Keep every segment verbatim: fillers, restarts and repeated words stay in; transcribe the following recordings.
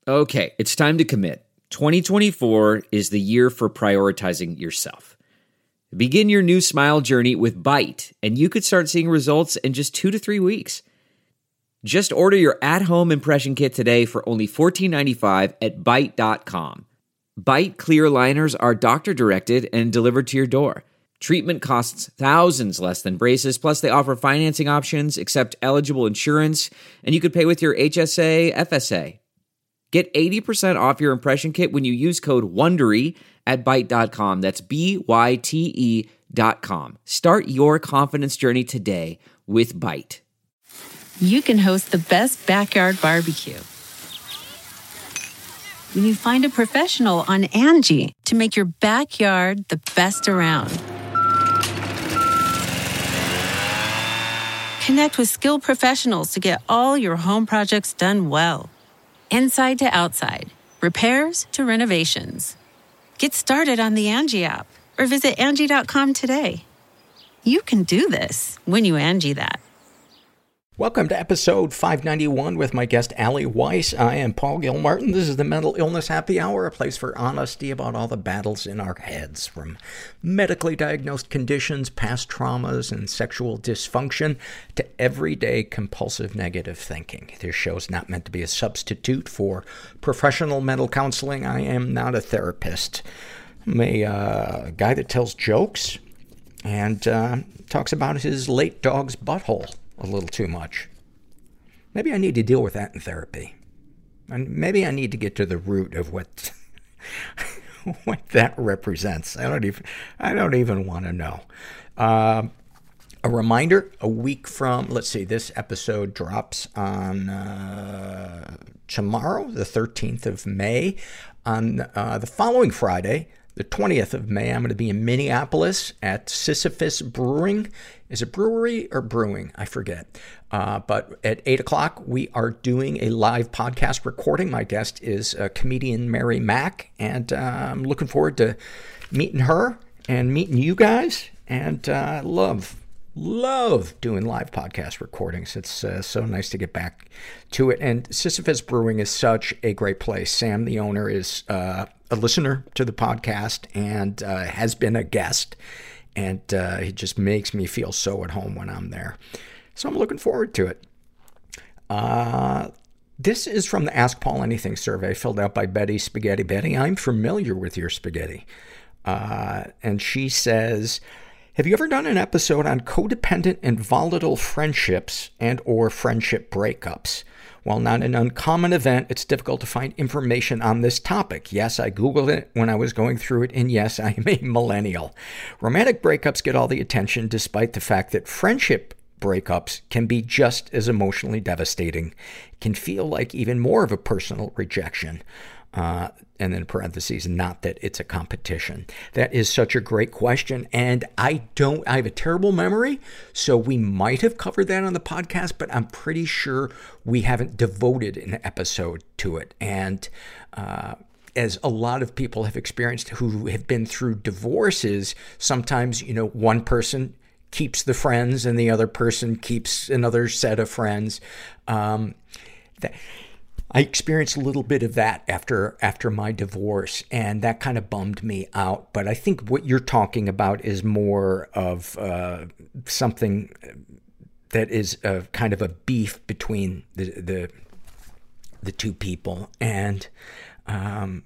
Okay, it's time to commit. twenty twenty-four is the year for prioritizing yourself. Begin your new smile journey with Byte, and you could start seeing results in just two to three weeks. Just order your at-home impression kit today for only fourteen ninety-five at byte dot com. Byte clear aligners are doctor-directed and delivered to your door. Treatment costs thousands less than braces, plus they offer financing options, accept eligible insurance, and you could pay with your H S A, F S A. Get eighty percent off your impression kit when you use code WONDERY at byte dot com. That's B Y T E dot com. Start your confidence journey today with Byte. You can host the best backyard barbecue when you find a professional on Angie to make your backyard the best around. Connect with skilled professionals to get all your home projects done well. Inside to outside, repairs to renovations. Get started on the Angie app or visit Angie dot com today. You can do this when you Angie that. Welcome to episode five ninety-one with my guest, Allie Weiss. I am Paul Gilmartin. This is the Mental Illness Happy Hour, a place for honesty about all the battles in our heads, from medically diagnosed conditions, past traumas, and sexual dysfunction, to everyday compulsive negative thinking. This show is not meant to be a substitute for professional mental counseling. I am not a therapist. I'm a uh, guy that tells jokes and uh, talks about his late dog's butthole a little too much. Maybe I need to deal with that in therapy. And maybe I need to get to the root of what what that represents. I don't even I don't even want to know. Uh, a reminder, a week from, let's see, this episode drops on uh, tomorrow, the thirteenth of May. On uh, the following Friday, the twentieth of May, I'm going to be in Minneapolis at Sisyphus Brewing. Is it brewery or brewing? I forget. Uh, but at eight o'clock, we are doing a live podcast recording. My guest is uh, comedian Mary Mack, and uh, I'm looking forward to meeting her and meeting you guys. And uh, love, love doing live podcast recordings. It's uh, so nice to get back to it. And Sisyphus Brewing is such a great place. Sam, the owner, is uh, a listener to the podcast and uh, has been a guest. And uh, it just makes me feel so at home when I'm there. So I'm looking forward to it. Uh, this is from the Ask Paul Anything survey filled out by Betty Spaghetti Betty. I'm familiar with your spaghetti. Uh, and she says, have you ever done an episode on codependent and volatile friendships and or friendship breakups? While not an uncommon event, it's difficult to find information on this topic. Yes, I Googled it when I was going through it, and yes, I am a millennial. Romantic breakups get all the attention, despite the fact that friendship breakups can be just as emotionally devastating. It can feel like even more of a personal rejection. Uh, and then parentheses, not that it's a competition. That is such a great question. And I don't, I have a terrible memory, so we might have covered that on the podcast, but I'm pretty sure we haven't devoted an episode to it. And, uh, as a lot of people have experienced who have been through divorces, sometimes, you know, one person keeps the friends and the other person keeps another set of friends. Um, that, I experienced a little bit of that after after my divorce, and that kind of bummed me out. But I think what you're talking about is more of uh, something that is a kind of a beef between the the, the two people. And um,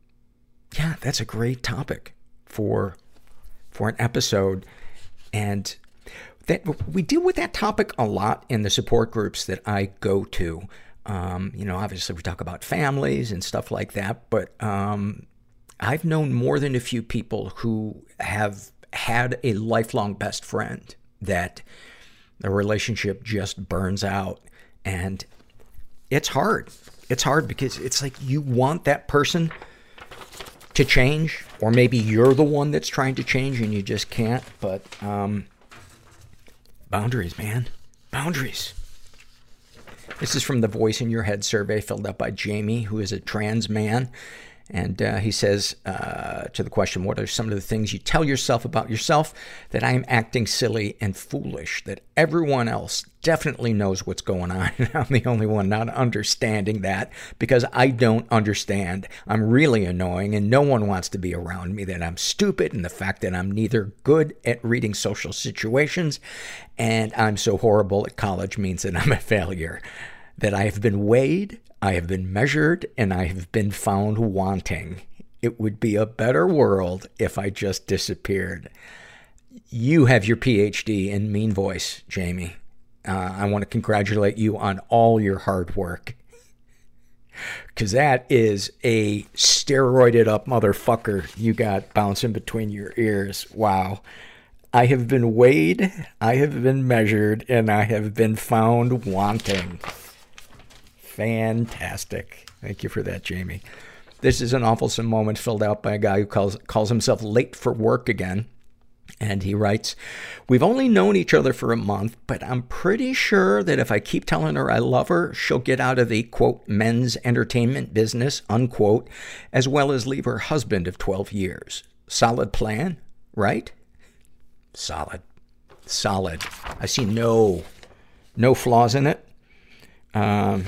yeah, that's a great topic for for an episode. And that we deal with that topic a lot in the support groups that I go to. Um, you know, obviously we talk about families and stuff like that, but, um, I've known more than a few people who have had a lifelong best friend that the relationship just burns out, and it's hard. It's hard because it's like you want that person to change, or maybe you're the one that's trying to change and you just can't, but, um, boundaries, man. Boundaries. This is from the Voice in Your Head survey filled out by Jamie, who is a trans man. And uh, he says uh, to the question, what are some of the things you tell yourself about yourself? That I am acting silly and foolish, that everyone else definitely knows what's going on, and I'm the only one not understanding that because I don't understand. I'm really annoying, and no one wants to be around me, that I'm stupid, and the fact that I'm neither good at reading social situations, and I'm so horrible at college means that I'm a failure. That I have been weighed, I have been measured, and I have been found wanting. It would be a better world if I just disappeared. You have your P H D in mean voice, Jamie. Uh, I want to congratulate you on all your hard work. Because that is a steroided up motherfucker you got bouncing between your ears. Wow. I have been weighed, I have been measured, and I have been found wanting. Fantastic. Thank you for that, Jamie. This is an awfulsome moment filled out by a guy who calls calls himself late for work again. And he writes, we've only known each other for a month, but I'm pretty sure that if I keep telling her I love her, she'll get out of the, quote, men's entertainment business, unquote, as well as leave her husband of twelve years. Solid plan, right? Solid. Solid. I see no, no flaws in it. Um...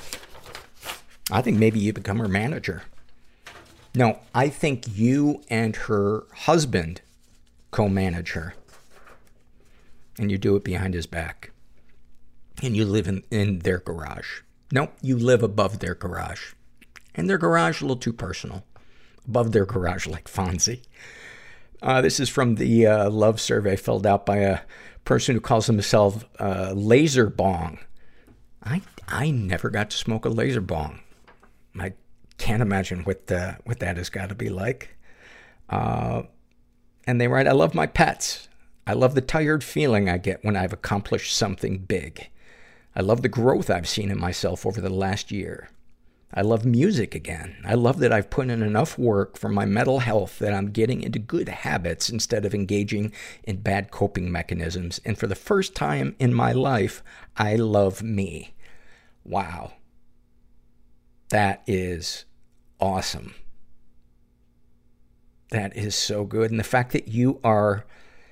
I think maybe you become her manager. No, I think you and her husband co-manage her. And you do it behind his back. And you live in, in their garage. No, you live above their garage. And their garage a little too personal. Above their garage like Fonzie. Uh, this is from the uh, love survey filled out by a person who calls himself uh, Laser Bong. I, I never got to smoke a laser bong. I can't imagine what the, what that has got to be like. Uh, and they write, I love my pets. I love the tired feeling I get when I've accomplished something big. I love the growth I've seen in myself over the last year. I love music again. I love that I've put in enough work for my mental health that I'm getting into good habits instead of engaging in bad coping mechanisms. And for the first time in my life, I love me. Wow. That is awesome. That is so good. And the fact that you are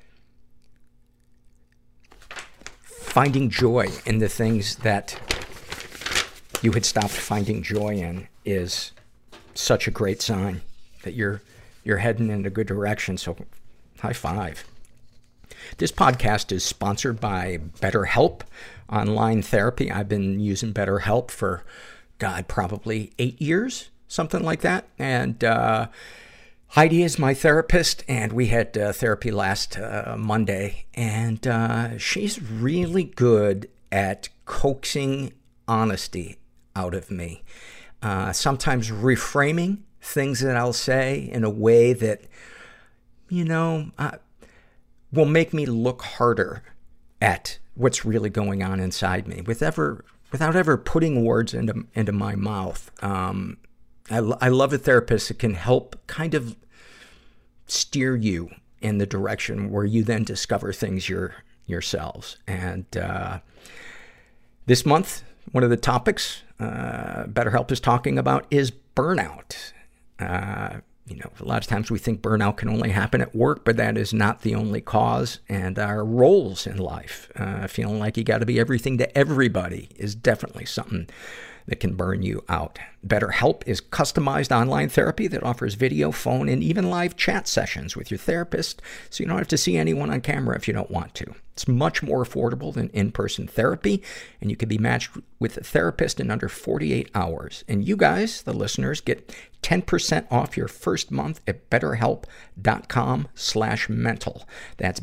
finding joy in the things that you had stopped finding joy in is such a great sign that you're, you're heading in a good direction. So high five. This podcast is sponsored by BetterHelp Online Therapy. I've been using BetterHelp for God, probably eight years, something like that. And uh, Heidi is my therapist, and we had uh, therapy last uh, Monday. And uh, she's really good at coaxing honesty out of me. Uh, sometimes reframing things that I'll say in a way that, you know, uh, will make me look harder at what's really going on inside me with ever... without ever putting words into into my mouth. Um, I, I love a therapist that can help kind of steer you in the direction where you then discover things your, yourselves. And uh, this month, one of the topics uh, BetterHelp is talking about is burnout. Uh, you know, a lot of times we think burnout can only happen at work, but that is not the only cause. And our roles in life, uh, feeling like you got to be everything to everybody, is definitely something that can burn you out. BetterHelp is customized online therapy that offers video, phone, and even live chat sessions with your therapist, so you don't have to see anyone on camera if you don't want to. It's much more affordable than in-person therapy, and you can be matched with a therapist in under forty-eight hours. And you guys, the listeners, get ten percent off your first month at betterhelp.com slash mental. That's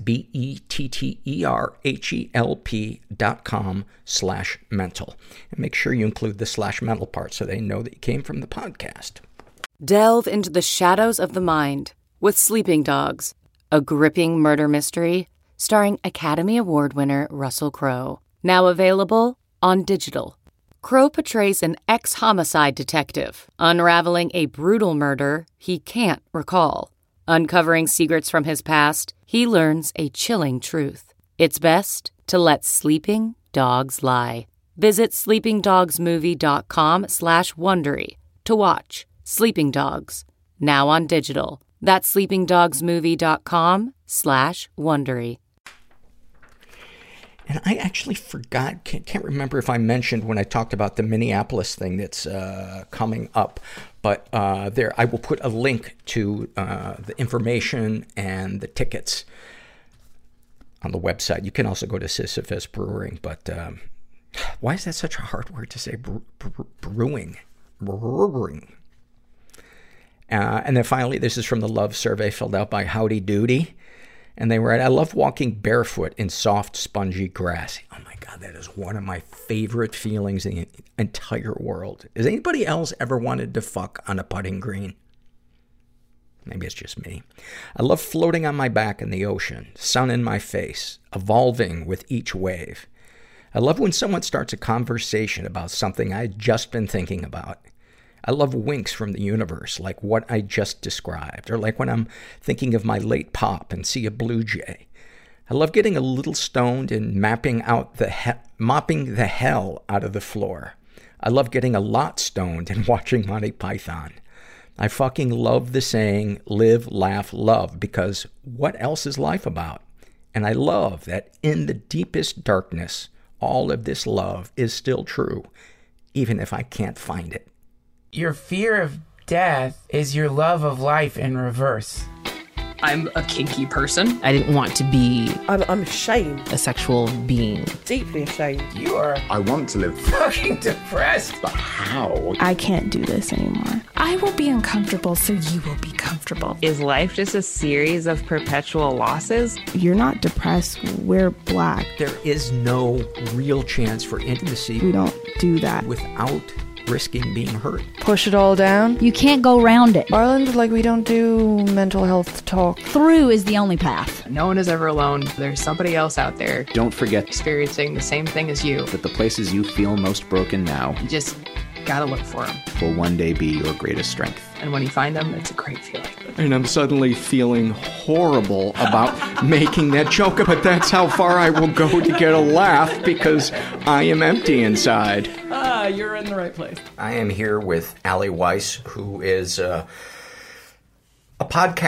B-E-T-T-E-R-H-E-L-P dot com slash mental. And make sure you include the slash mental part so they know that you came from the podcast. Delve into the shadows of the mind with Sleeping Dogs, a gripping murder mystery starring Academy Award winner Russell Crowe. Now available on digital. Crowe portrays an ex-homicide detective unraveling a brutal murder he can't recall. Uncovering secrets from his past, he learns a chilling truth. It's best to let sleeping dogs lie. Visit sleepingdogsmovie.com slash Wondery to watch, Sleeping Dogs, now on digital. That's sleepingdogsmovie.com slash Wondery. And I actually forgot, can't, can't remember if I mentioned when I talked about the Minneapolis thing that's uh, coming up, but uh, there I will put a link to uh, the information and the tickets on the website. You can also go to Sisyphus Brewing, but um, why is that such a hard word to say? Bre- bre- brewing. Brewing. Uh, and then finally, this is from the Love Survey filled out by Howdy Doody. And they write, I love walking barefoot in soft, spongy grass. Oh my God, that is one of my favorite feelings in the entire world. Has anybody else ever wanted to fuck on a putting green? Maybe it's just me. I love floating on my back in the ocean, sun in my face, evolving with each wave. I love when someone starts a conversation about something I'd just been thinking about. I love winks from the universe, like what I just described, or like when I'm thinking of my late pop and see a blue jay. I love getting a little stoned and mapping out the he- mopping the hell out of the floor. I love getting a lot stoned and watching Monty Python. I fucking love the saying, live, laugh, love, because what else is life about? And I love that in the deepest darkness, all of this love is still true, even if I can't find it. Your fear of death is your love of life in reverse. I'm a kinky person. I didn't want to be I'm, I'm ashamed. a sexual being. Deeply ashamed. You are I want to live. fucking depressed. But how? I can't do this anymore. I will be uncomfortable, so you will be comfortable. Is life just a series of perpetual losses? You're not depressed. We're black. There is no real chance for intimacy. We don't do that. Without risking being hurt. Push it all down. You can't go around it. Ireland, like, we don't do mental health talk. Through is the only path. No one is ever alone. There's somebody else out there. Don't forget experiencing the same thing as you. that the places you feel most broken now You just gotta look for them. will one day be your greatest strength. And when you find them, it's a great feeling. And I'm suddenly feeling horrible about making that joke, but that's how far I will go to get a laugh because I am empty inside. Ah, you're in the right place. I am here with Ali Weiss, who is uh, a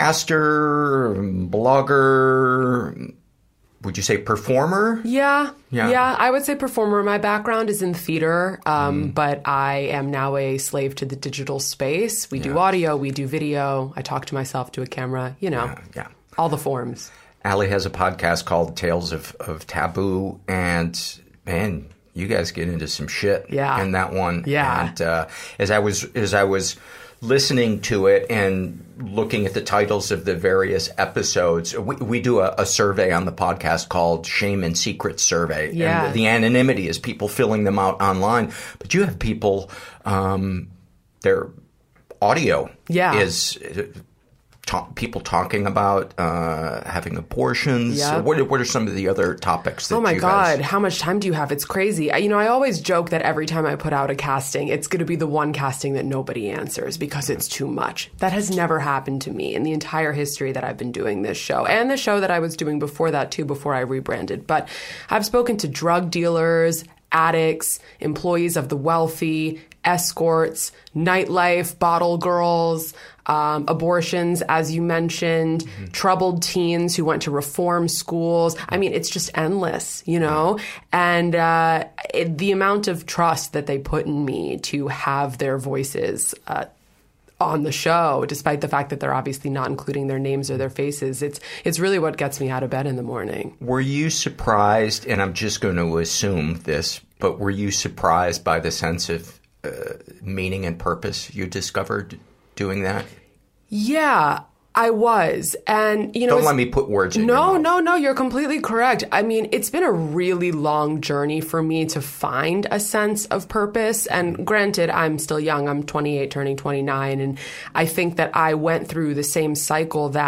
podcaster, blogger, would you say performer? Yeah, yeah. Yeah, I would say performer. My background is in theater, um, mm. but I am now a slave to the digital space. We yeah. do audio, we do video. I talk to myself to a camera, you know, yeah, yeah. all the forms. Ali has a podcast called Tales of, of Taboo, and man, you guys get into some shit yeah. in that one. Yeah. And uh, as I was as I was listening to it and looking at the titles of the various episodes, we, we do a, a survey on the podcast called Shame and Secrets Survey. Yeah. And the, the anonymity is people filling them out online. But you have people, um, their audio yeah. is talk, people talking about uh, having abortions. Yep. What, what are some of the other topics that Oh my you God, guys... how much time do you have? It's crazy. I, you know, I always joke that every time I put out a casting, it's going to be the one casting that nobody answers because it's too much. That has never happened to me in the entire history that I've been doing this show, and the show that I was doing before that too, before I rebranded. But I've spoken to drug dealers, addicts, employees of the wealthy, escorts, nightlife, bottle girls, um, abortions, as you mentioned, mm-hmm. troubled teens who went to reform schools. I mean, it's just endless, you know? And uh, it, the amount of trust that they put in me to have their voices uh, on the show, despite the fact that they're obviously not including their names or their faces, it's it's really what gets me out of bed in the morning. Were you surprised, and I'm just going to assume this, but were you surprised by the sense of uh, meaning and purpose you discovered doing that? Yeah, I was. And, you know, don't let me put words in no, your mouth. No, no, you're completely correct. I mean, it's been a really long journey for me to find a sense of purpose. And granted, I'm still young. I'm twenty-eight, turning twenty-nine. And I think that I went through the same cycle that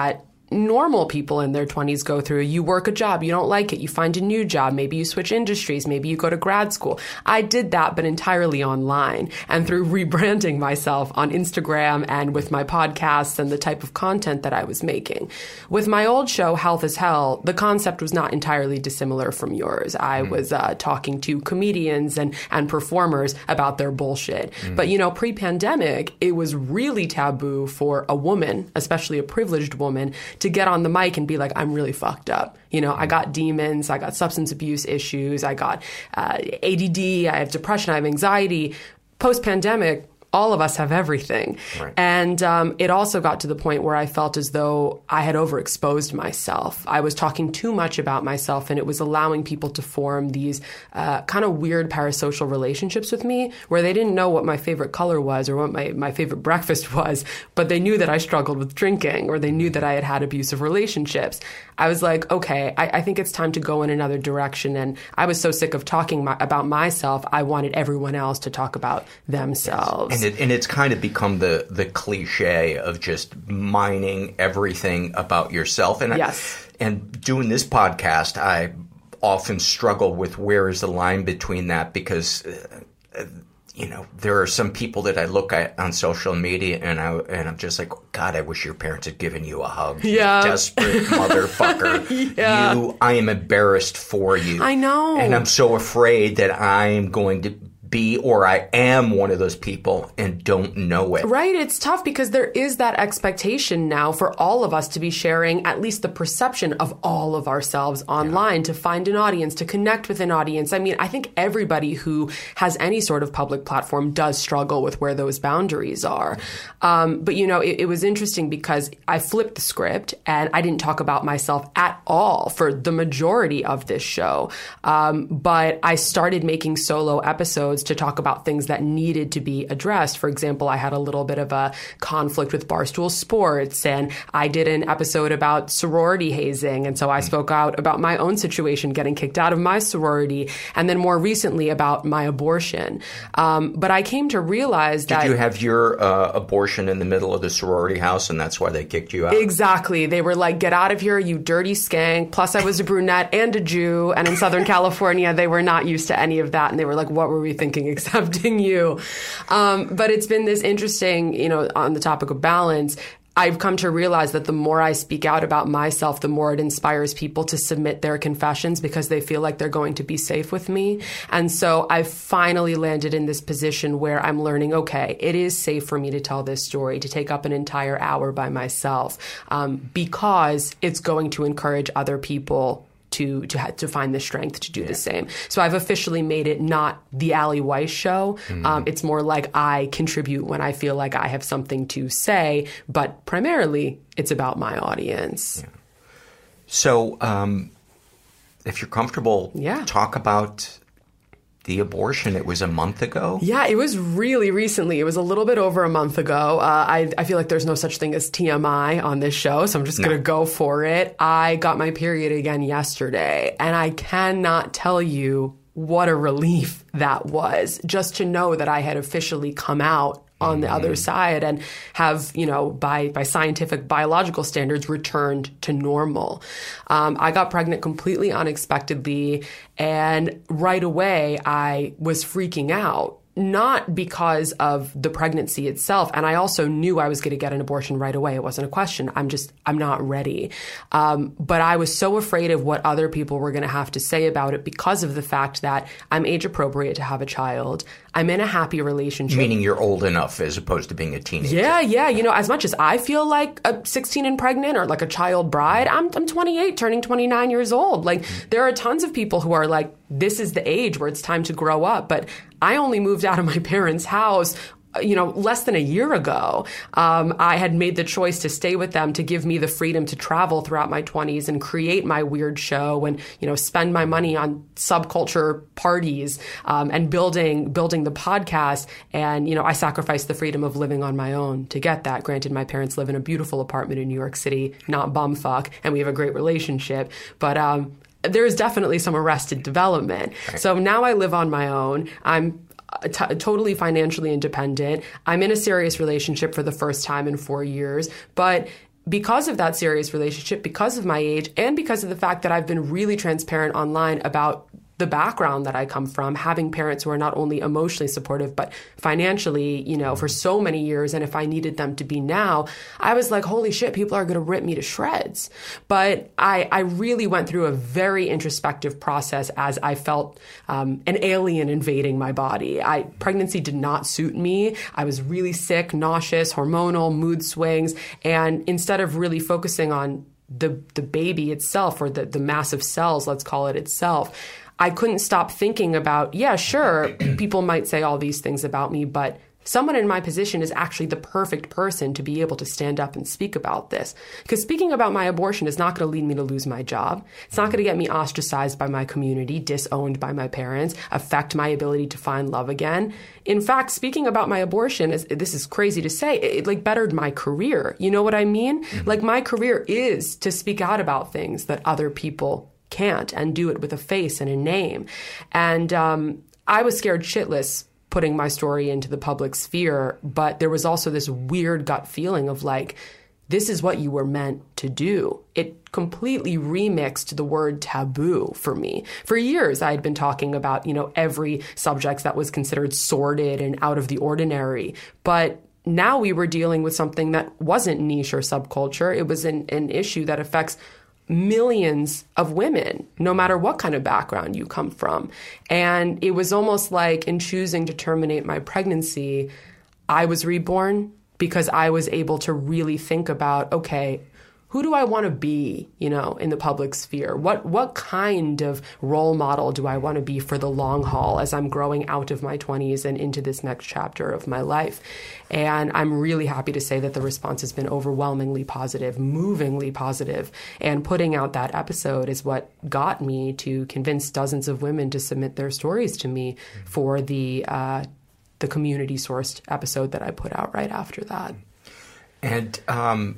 normal people in their twenties go through. You work a job, you don't like it, you find a new job, maybe you switch industries, maybe you go to grad school. I did that, but entirely online and through rebranding myself on Instagram and with my podcasts and the type of content that I was making. With my old show, Health is Hell, the concept was not entirely dissimilar from yours. I mm. was uh, talking to comedians and, and performers about their bullshit. Mm. But, you know, pre-pandemic, it was really taboo for a woman, especially a privileged woman, to get on the mic and be like, I'm really fucked up. You know, I got demons, I got substance abuse issues, I got uh, A D D, I have depression, I have anxiety. Post-pandemic, all of us have everything. Right. And um, it also got to the point where I felt as though I had overexposed myself. I was talking too much about myself, and it was allowing people to form these uh, kind of weird parasocial relationships with me where they didn't know what my favorite color was or what my, my favorite breakfast was, but they knew that I struggled with drinking or they knew that I had had abusive relationships. I was like, okay, I, I think it's time to go in another direction. And I was so sick of talking my, about myself, I wanted everyone else to talk about themselves. And, it, and it's kind of become the, the cliche of just mining everything about yourself. And yes. I, and doing this podcast, I often struggle with where is the line between that because, uh, you know, there are some people that I look at on social media and, I, and I'm just like, God, I wish your parents had given you a hug. Yeah. You desperate motherfucker. Yeah. You, I am embarrassed for you. I know. And I'm so afraid that I am going to be or I am one of those people and don't know it. Right. It's tough because there is that expectation now for all of us to be sharing at least the perception of all of ourselves online, yeah. to find an audience, to connect with an audience. I mean, I think everybody who has any sort of public platform does struggle with where those boundaries are. Um, but, you know, it, it was interesting because I flipped the script and I didn't talk about myself at all for the majority of this show. Um, but I started making solo episodes to talk about things that needed to be addressed. For example, I had a little bit of a conflict with Barstool Sports, and I did an episode about sorority hazing. And so I spoke out about my own situation, getting kicked out of my sorority, and then more recently about my abortion. Um, but I came to realize did that... Did you have your uh, abortion in the middle of the sorority house, and that's why they kicked you out? Exactly. They were like, get out of here, you dirty skank. Plus, I was a brunette and a Jew. And in Southern California, they were not used to any of that. And they were like, what were we thinking? Accepting you. Um, but it's been this interesting, you know, on the topic of balance, I've come to realize that the more I speak out about myself, the more it inspires people to submit their confessions because they feel like they're going to be safe with me. And so I've finally landed in this position where I'm learning, okay, it is safe for me to tell this story, to take up an entire hour by myself, um, because it's going to encourage other people to to to find the strength to do yeah. the same. So I've officially made it not the Allie Weiss show. Mm-hmm. Um, it's more like I contribute when I feel like I have something to say, but primarily it's about my audience. Yeah. So um, if you're comfortable, yeah. talk about the abortion. It was a month ago? Yeah, it was really recently. It was a little bit over a month ago. Uh, I, I feel like there's no such thing as T M I on this show, so I'm just going to no. go for it. I got my period again yesterday, and I cannot tell you what a relief that was, just to know that I had officially come out on the other side and have, you know, by, by scientific biological standards, returned to normal. Um, I got pregnant completely unexpectedly, and right away I was freaking out. Not because of the pregnancy itself. And I also knew I was going to get an abortion right away. It wasn't a question. I'm just, I'm not ready. Um, but I was so afraid of what other people were going to have to say about it because of the fact that I'm age appropriate to have a child. I'm in a happy relationship. Meaning you're old enough as opposed to being a teenager. Yeah, yeah. You know, as much as I feel like a sixteen and pregnant or like a child bride, I'm, I'm twenty-eight, turning twenty-nine years old. Like, there are tons of people who are like, this is the age where it's time to grow up. But I only moved out of my parents' house, you know, less than a year ago. Um, I had made the choice to stay with them to give me the freedom to travel throughout my twenties and create my weird show and, you know, spend my money on subculture parties um, and building building the podcast. And, you know, I sacrificed the freedom of living on my own to get that. Granted, my parents live in a beautiful apartment in New York City, not bumfuck, and we have a great relationship. But um, there is definitely some arrested development. Right. So now I live on my own. I'm T- totally financially independent. I'm in a serious relationship for the first time in four years. But because of that serious relationship, because of my age, and because of the fact that I've been really transparent online about the background that I come from, having parents who are not only emotionally supportive, but financially, you know, for so many years. And if I needed them to be now, I was like, holy shit, people are going to rip me to shreds. But I, I really went through a very introspective process as I felt um, an alien invading my body. I, pregnancy did not suit me. I was really sick, nauseous, hormonal, mood swings. And instead of really focusing on the, the baby itself, or the, the mass of cells, let's call it itself, I couldn't stop thinking about, yeah, sure, people might say all these things about me, but someone in my position is actually the perfect person to be able to stand up and speak about this. Because speaking about my abortion is not going to lead me to lose my job. It's not going to get me ostracized by my community, disowned by my parents, affect my ability to find love again. In fact, speaking about my abortion, is, this is crazy to say, it, it like bettered my career. You know what I mean? Mm-hmm. Like my career is to speak out about things that other people can't, and do it with a face and a name. And um, I was scared shitless putting my story into the public sphere, but there was also this weird gut feeling of like, this is what you were meant to do. It completely remixed the word taboo for me. For years, I had been talking about, you know, every subject that was considered sordid and out of the ordinary. But now we were dealing with something that wasn't niche or subculture. It was an, an issue that affects millions of women, no matter what kind of background you come from. And it was almost like in choosing to terminate my pregnancy, I was reborn because I was able to really think about, okay, who do I want to be, you know, in the public sphere? What what kind of role model do I want to be for the long haul as I'm growing out of my twenties and into this next chapter of my life? And I'm really happy to say that the response has been overwhelmingly positive, movingly positive. And putting out that episode is what got me to convince dozens of women to submit their stories to me for the uh, the community-sourced episode that I put out right after that. And um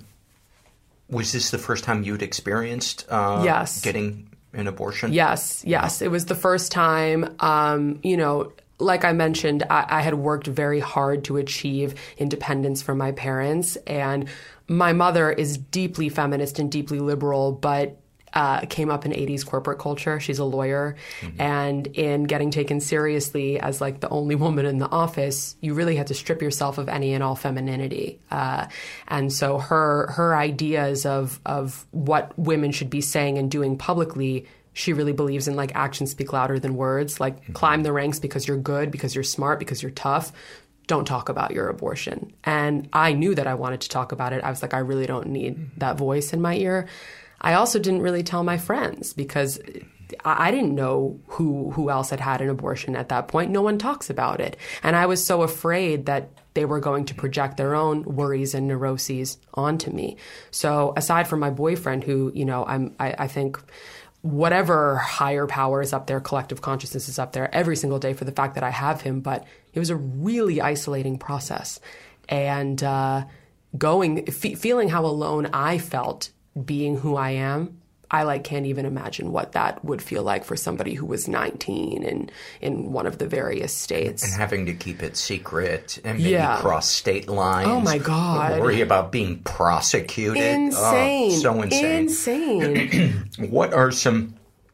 was this the first time you'd experienced uh, yes. getting an abortion? Yes, yes. It was the first time, um, you know, like I mentioned, I, I had worked very hard to achieve independence from my parents. And my mother is deeply feminist and deeply liberal, but Uh, came up in eighties corporate culture. She's a lawyer. Mm-hmm. And in getting taken seriously as like the only woman in the office, you really had to strip yourself of any and all femininity. Uh, and so her her ideas of of what women should be saying and doing publicly, she really believes in like actions speak louder than words. Like mm-hmm. climb the ranks because you're good, because you're smart, because you're tough. Don't talk about your abortion. And I knew that I wanted to talk about it. I was like, I really don't need that voice in my ear. I also didn't really tell my friends because I didn't know who who else had had an abortion at that point. No one talks about it. And I was so afraid that they were going to project their own worries and neuroses onto me. So aside from my boyfriend, who, you know, I'm, I, I think whatever higher power is up there, collective consciousness is up there every single day for the fact that I have him. But it was a really isolating process. And uh, going, f- feeling how alone I felt being who I am, I like can't even imagine what that would feel like for somebody who was nineteen and in one of the various states. And having to keep it secret and maybe yeah. cross state lines. Oh my God. Worry about being prosecuted. Insane. Oh, so insane. Insane. What are some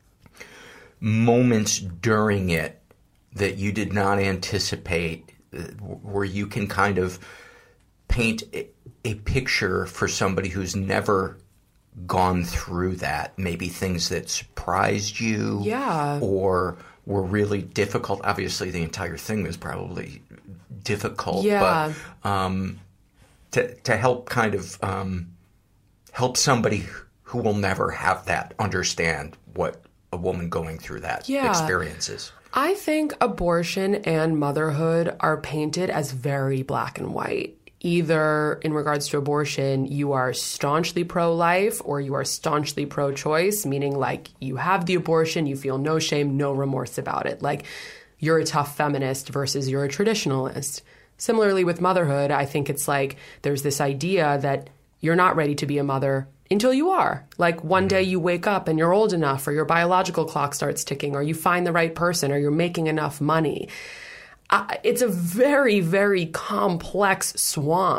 moments during it that you did not anticipate where you can kind of paint a picture for somebody who's never gone through that, maybe things that surprised you yeah. or were really difficult? Obviously, the entire thing was probably difficult, yeah. but um, to to help kind of um, help somebody who will never have that understand what a woman going through that yeah. experiences. I think abortion and motherhood are painted as very black and white. Either in regards to abortion, you are staunchly pro-life or you are staunchly pro-choice, meaning like you have the abortion, you feel no shame, no remorse about it. Like you're a tough feminist versus you're a traditionalist. Similarly with motherhood, I think it's like there's this idea that you're not ready to be a mother until you are. Like one day you wake up and you're old enough or your biological clock starts ticking or you find the right person or you're making enough money. Uh, it's a very, very complex swamp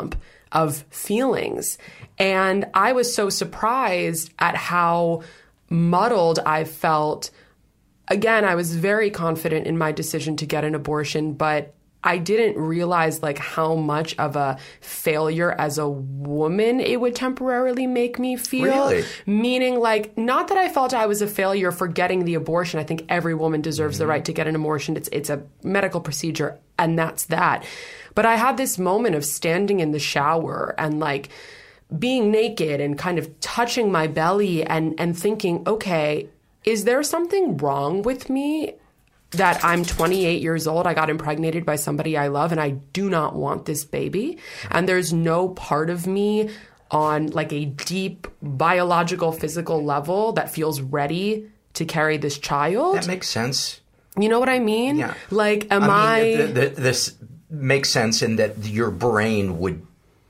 of feelings. And I was so surprised at how muddled I felt. Again, I was very confident in my decision to get an abortion, but I didn't realize like how much of a failure as a woman it would temporarily make me feel. Really? Meaning like, not that I felt I was a failure for getting the abortion. I think every woman deserves mm-hmm. the right to get an abortion. It's it's a medical procedure, and that's that. But I had this moment of standing in the shower and like being naked and kind of touching my belly and, and thinking, okay, is there something wrong with me? That I'm twenty-eight years old, I got impregnated by somebody I love, and I do not want this baby. And there's no part of me on like a deep biological, physical level that feels ready to carry this child. That makes sense. You know what I mean? Yeah. Like, am I... I mean, the, the, this makes sense in that your brain would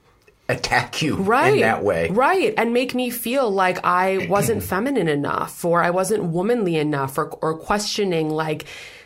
attack you right, in that way. Right. And make me feel like I wasn't feminine enough, or I wasn't womanly enough, or, or questioning like,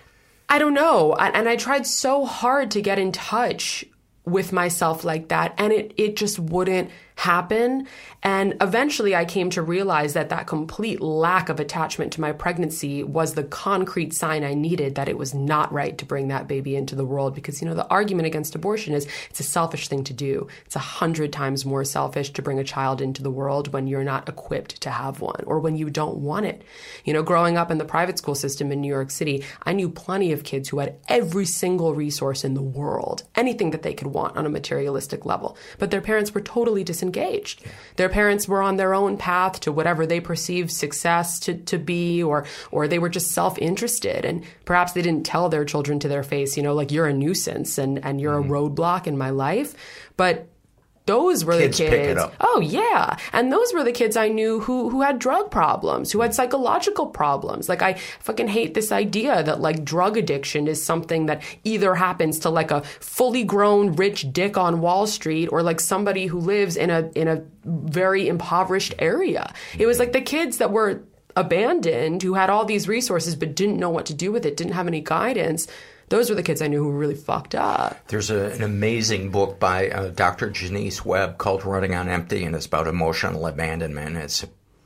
I don't know. And I tried so hard to get in touch with myself like that, and it, it just wouldn't happen. And eventually I came to realize that that complete lack of attachment to my pregnancy was the concrete sign I needed that it was not right to bring that baby into the world. Because, you know, the argument against abortion is it's a selfish thing to do. It's a hundred times more selfish to bring a child into the world when you're not equipped to have one, or when you don't want it. You know, growing up in the private school system in New York City, I knew plenty of kids who had every single resource in the world, anything that they could want on a materialistic level, but their parents were totally disengaged. Their parents were on their own path to whatever they perceived success to, to be, or or they were just self-interested. And perhaps they didn't tell their children to their face, you know, like, you're a nuisance and, and you're mm-hmm. a roadblock in my life. But those were kids the kids. Pick it up. Oh, yeah. And those were the kids I knew who who had drug problems, who had psychological problems. Like, I fucking hate this idea that, like, drug addiction is something that either happens to, like, a fully grown rich dick on Wall Street, or, like, somebody who lives in a in a very impoverished area. It was, like, the kids that were abandoned, who had all these resources but didn't know what to do with it, didn't have any guidance. Those were the kids I knew who were really fucked up. There's a, an amazing book by uh, Doctor Janice Webb called Running on Empty, and it's about emotional abandonment. It's a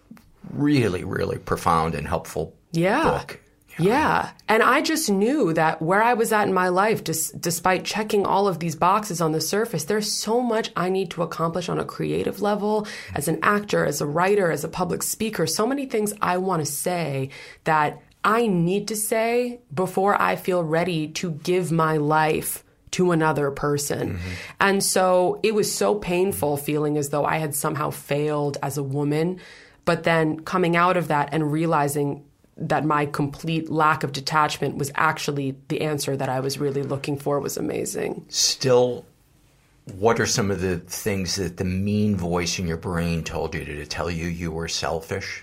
really, really profound and helpful yeah. book. Yeah. yeah. And I just knew that where I was at in my life, dis- despite checking all of these boxes on the surface, there's so much I need to accomplish on a creative level, as an actor, as a writer, as a public speaker, so many things I want to say that I need to say before I feel ready to give my life to another person. Mm-hmm. And so it was so painful feeling as though I had somehow failed as a woman, but then coming out of that and realizing that my complete lack of detachment was actually the answer that I was really looking for was amazing. Still, what are some of the things that the mean voice in your brain told you to tell you you were selfish?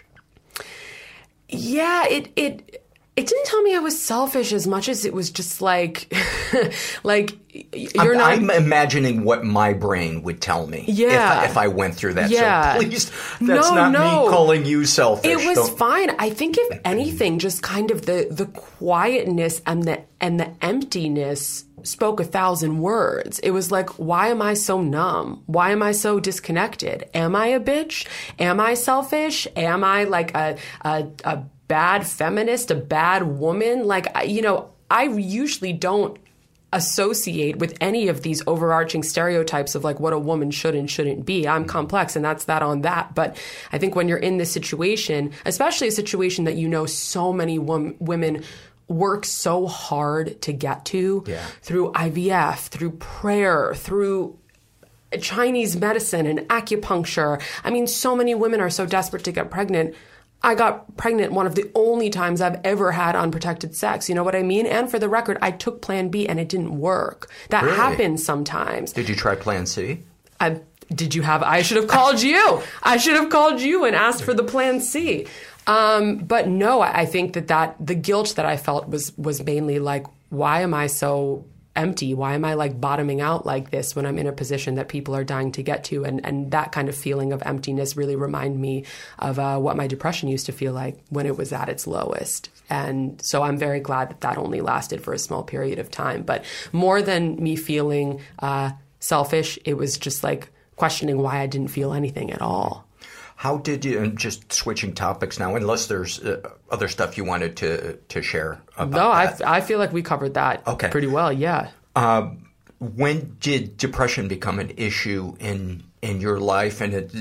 Yeah, it it it didn't tell me I was selfish as much as it was just like, like you're I'm, not. I'm imagining what my brain would tell me. Yeah, if, if I went through that. Yeah. So please, that's no, not no. me calling you selfish. It was Don't... fine. I think if anything, just kind of the the quietness and the and the emptiness spoke a thousand words. It was like, why am I so numb? Why am I so disconnected? Am I a bitch? Am I selfish? Am I like a a, a bad feminist, a bad woman? Like, you know, I usually don't associate with any of these overarching stereotypes of like what a woman should and shouldn't be. I'm complex, and that's that on that. But I think when you're in this situation, especially a situation that you know so many wom- women work so hard to get to, yeah. through I V F, through prayer, through Chinese medicine and acupuncture. I mean, so many women are so desperate to get pregnant. I got pregnant one of the only times I've ever had unprotected sex. You know what I mean? And for the record, I took Plan B and it didn't work. That really? happens sometimes. Did you try Plan C? I, did you have? I should have called you. I should have called you and asked for the Plan C. Um, but no, I think that, that the guilt that I felt was was mainly like, why am I so empty? Why am I like bottoming out like this when I'm in a position that people are dying to get to? And and that kind of feeling of emptiness really remind me of uh, what my depression used to feel like when it was at its lowest. And so I'm very glad that that only lasted for a small period of time. But more than me feeling uh, selfish, it was just like questioning why I didn't feel anything at all. How did you, and just switching topics now, unless there's uh, other stuff you wanted to to share about No, that. I, I feel like we covered that okay. pretty well, yeah. Uh, when did depression become an issue in in your life? And it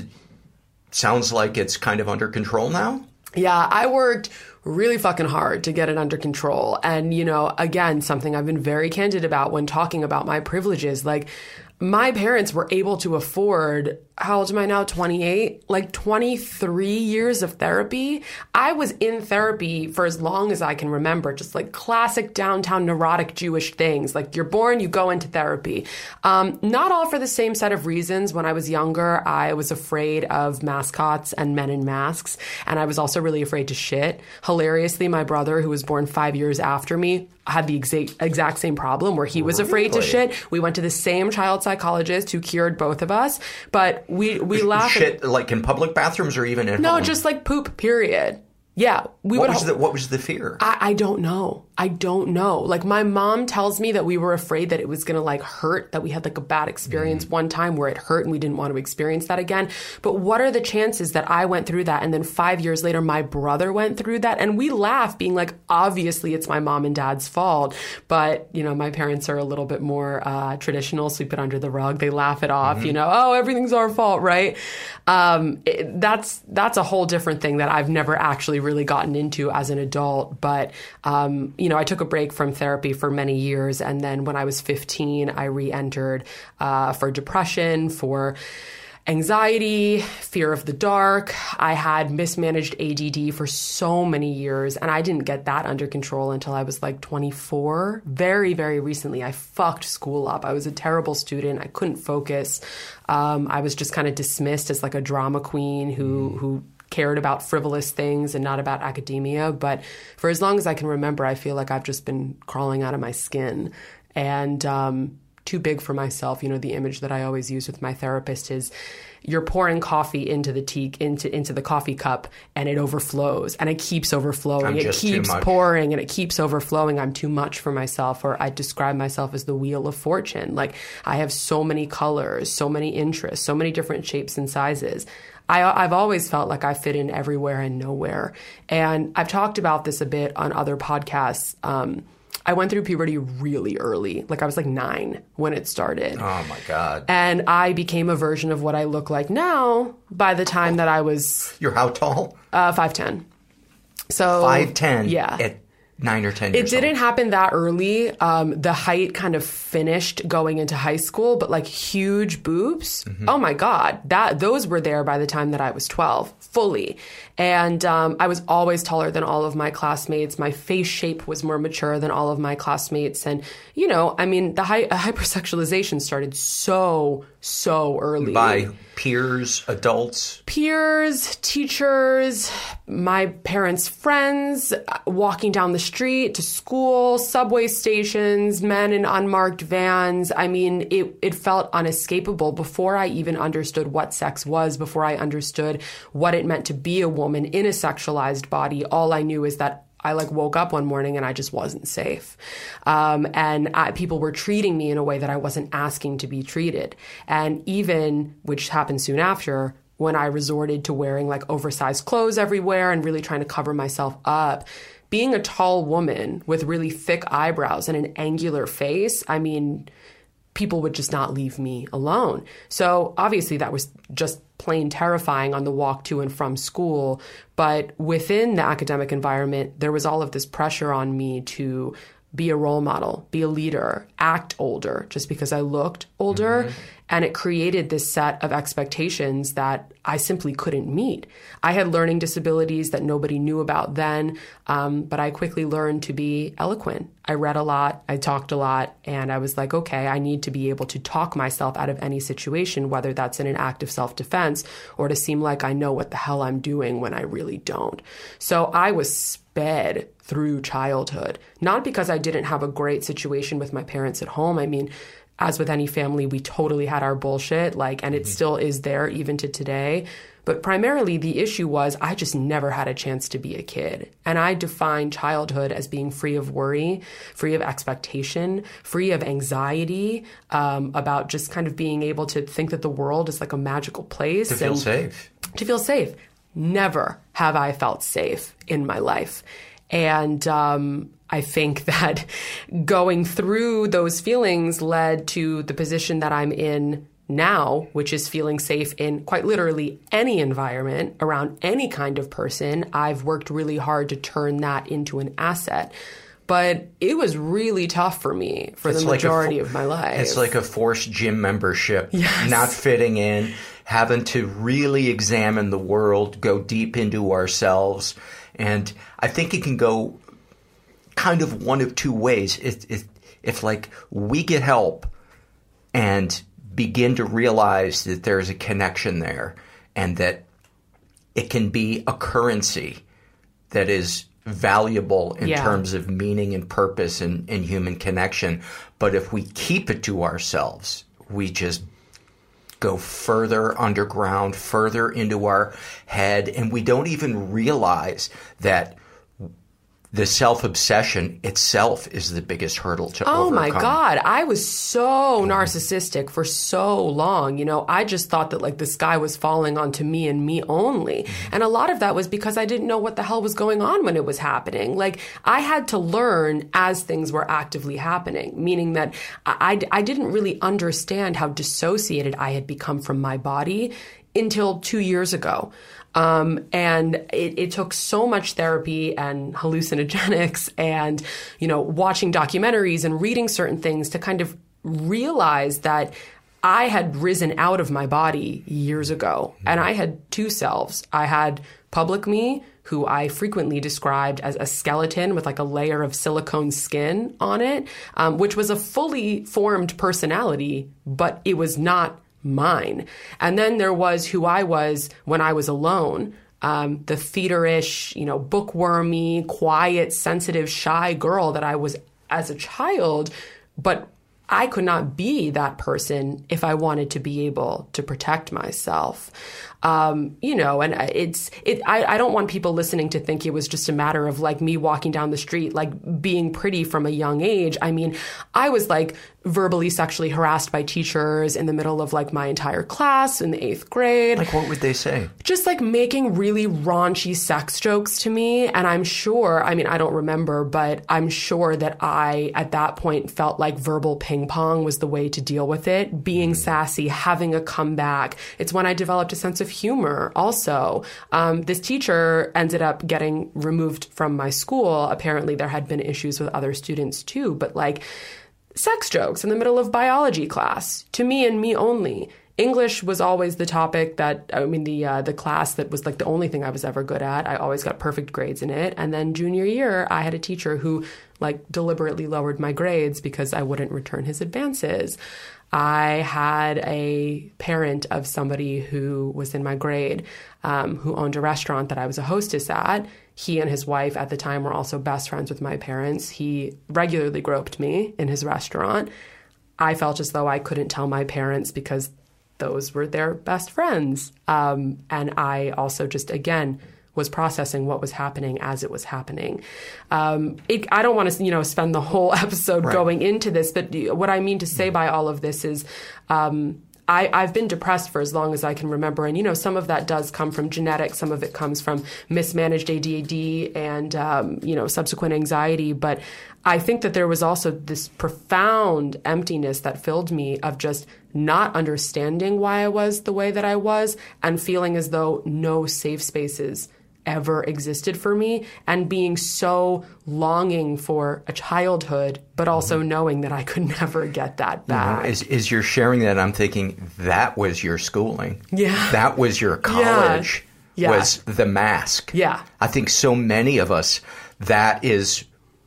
sounds like it's kind of under control now? Yeah, I worked really fucking hard to get it under control. And, you know, again, something I've been very candid about when talking about my privileges, like, my parents were able to afford, how old am I now, twenty-eight? Like twenty-three years of therapy. I was in therapy for as long as I can remember, just like classic downtown neurotic Jewish things. Like you're born, you go into therapy. Um, not all for the same set of reasons. When I was younger, I was afraid of mascots and men in masks. And I was also really afraid to shit. Hilariously, my brother, who was born five years after me, had the exact exact same problem where he was really? afraid to shit. We went to the same child psychologist who cured both of us, but we we laugh shit at, like in public bathrooms or even at no, home? No, just like poop. Period. Yeah, we what would. Was the, what was the fear? I, I don't know. I don't know. Like my mom tells me that we were afraid that it was going to like hurt, that we had like a bad experience mm. one time where it hurt and we didn't want to experience that again. But what are the chances that I went through that and then five years later my brother went through that? And we laugh being like, obviously it's my mom and dad's fault. But, you know, my parents are a little bit more uh, traditional, sweep it under the rug. They laugh it off, mm-hmm. you know, oh, everything's our fault, right? Um, it, that's that's a whole different thing that I've never actually really gotten into as an adult. But, um, you know, I took a break from therapy for many years. And then when I was fifteen, I re-entered uh, for depression, for anxiety, fear of the dark. I had mismanaged A D D for so many years, and I didn't get that under control until I was like twenty-four. Very, very recently, I fucked school up. I was a terrible student. I couldn't focus. Um, I was just kind of dismissed as like a drama queen who who cared about frivolous things and not about academia. But for as long as I can remember, I feel like I've just been crawling out of my skin and um, too big for myself. You know, the image that I always use with my therapist is you're pouring coffee into the tea, into into the coffee cup, and it overflows, and it keeps overflowing. I'm it just keeps too much. pouring, and it keeps overflowing. I'm too much for myself, or I describe myself as the wheel of fortune. Like I have so many colors, so many interests, so many different shapes and sizes. I, I've always felt like I fit in everywhere and nowhere. And I've talked about this a bit on other podcasts. Um, I went through puberty really early. Like I was like nine when it started. Oh my God. And I became a version of what I look like now by the time that I was... You're how tall? Uh, five ten. So five ten? Yeah. At nine or ten It years didn't old. happen that early. Um, the height kind of finished going into high school, but like huge boobs. Mm-hmm. Oh my God. That those were there by the time that I was twelve, fully. And um, I was always taller than all of my classmates. My face shape was more mature than all of my classmates. And, you know, I mean, the hy- hypersexualization started so, so early. By peers, adults? Peers, teachers, my parents' friends, walking down the street to school, subway stations, men in unmarked vans. I mean, it, it felt unescapable before I even understood what sex was, before I understood what it meant to be a woman in a sexualized body. All I knew is that I like woke up one morning and I just wasn't safe. Um, and I, people were treating me in a way that I wasn't asking to be treated. And even, which happened soon after, when I resorted to wearing like oversized clothes everywhere and really trying to cover myself up, being a tall woman with really thick eyebrows and an angular face, I mean, people would just not leave me alone. So obviously that was just plain terrifying on the walk to and from school. But within the academic environment, there was all of this pressure on me to be a role model, be a leader, act older just because I looked older. Mm-hmm. And it created this set of expectations that I simply couldn't meet. I had learning disabilities that nobody knew about then, um, but I quickly learned to be eloquent. I read a lot, I talked a lot, and I was like, okay, I need to be able to talk myself out of any situation, whether that's in an act of self-defense or to seem like I know what the hell I'm doing when I really don't. So I was sped through childhood, not because I didn't have a great situation with my parents at home. I mean, as with any family, we totally had our bullshit, like, and it still is there even to today. But primarily the issue was I just never had a chance to be a kid. And I define childhood as being free of worry, free of expectation, free of anxiety, um, about just kind of being able to think that the world is like a magical place. To feel safe. To feel safe. Never have I felt safe in my life. And um, I think that going through those feelings led to the position that I'm in now, which is feeling safe in quite literally any environment around any kind of person. I've worked really hard to turn that into an asset. But it was really tough for me for it's the majority like fo- of my life. It's like a forced gym membership, yes. Not fitting in, having to really examine the world, go deep into ourselves. And I think it can go kind of one of two ways. If, if, if like we get help and begin to realize that there's a connection there and that it can be a currency that is valuable in yeah. terms of meaning and purpose and, and human connection. But if we keep it to ourselves, we just go further underground, further into our head, and we don't even realize that the self-obsession itself is the biggest hurdle to oh overcome. Oh my God. I was so narcissistic for so long. You know, I just thought that like the sky was falling onto me and me only. Mm-hmm. And a lot of that was because I didn't know what the hell was going on when it was happening. Like I had to learn as things were actively happening, meaning that I, I, I didn't really understand how dissociated I had become from my body until two years ago. Um, and it, it took so much therapy and hallucinogenics and, you know, watching documentaries and reading certain things to kind of realize that I had risen out of my body years ago. And I had two selves. I had public me, who I frequently described as a skeleton with like a layer of silicone skin on it, um, which was a fully formed personality, but it was not mine. And then there was who I was when I was alone, um, the theater-ish, you know, bookwormy, quiet, sensitive, shy girl that I was as a child, but I could not be that person if I wanted to be able to protect myself. Um, you know, and it's, it, I, I don't want people listening to think it was just a matter of like me walking down the street, like being pretty from a young age. I mean, I was like verbally sexually harassed by teachers in the middle of like my entire class in the eighth grade. Like what would they say? Just like making really raunchy sex jokes to me. And I'm sure, I mean, I don't remember, but I'm sure that I, at that point, felt like verbal ping pong was the way to deal with it. Being mm-hmm. sassy, having a comeback. It's when I developed a sense of humor also. Um, this teacher ended up getting removed from my school. Apparently there had been issues with other students too, but like sex jokes in the middle of biology class, to me and me only. English was always the topic that, I mean, the uh, the class that was like the only thing I was ever good at. I always got perfect grades in it. And then junior year, I had a teacher who like deliberately lowered my grades because I wouldn't return his advances. I had a parent of somebody who was in my grade, um, who owned a restaurant that I was a hostess at. He and his wife at the time were also best friends with my parents. He regularly groped me in his restaurant. I felt as though I couldn't tell my parents because those were their best friends. Um, and I also just, again, was processing what was happening as it was happening. Um, it, I don't want to, you know, spend the whole episode right. going into this, but what I mean to say by all of this is um, I, I've been depressed for as long as I can remember. And, you know, some of that does come from genetics. Some of it comes from mismanaged A D H D and, um, you know, subsequent anxiety. But I think that there was also this profound emptiness that filled me of just not understanding why I was the way that I was and feeling as though no safe spaces ever existed for me, and being so longing for a childhood, but also mm-hmm. knowing that I could never get that back. You know, as, as you're sharing that, I'm thinking that was your schooling. Yeah. That was your college, yeah. Yeah. was the mask. Yeah. I think so many of us, that is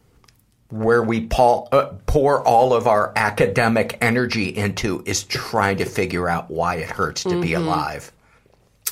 where we pour, uh, pour all of our academic energy into, is trying to figure out why it hurts to mm-hmm. be alive.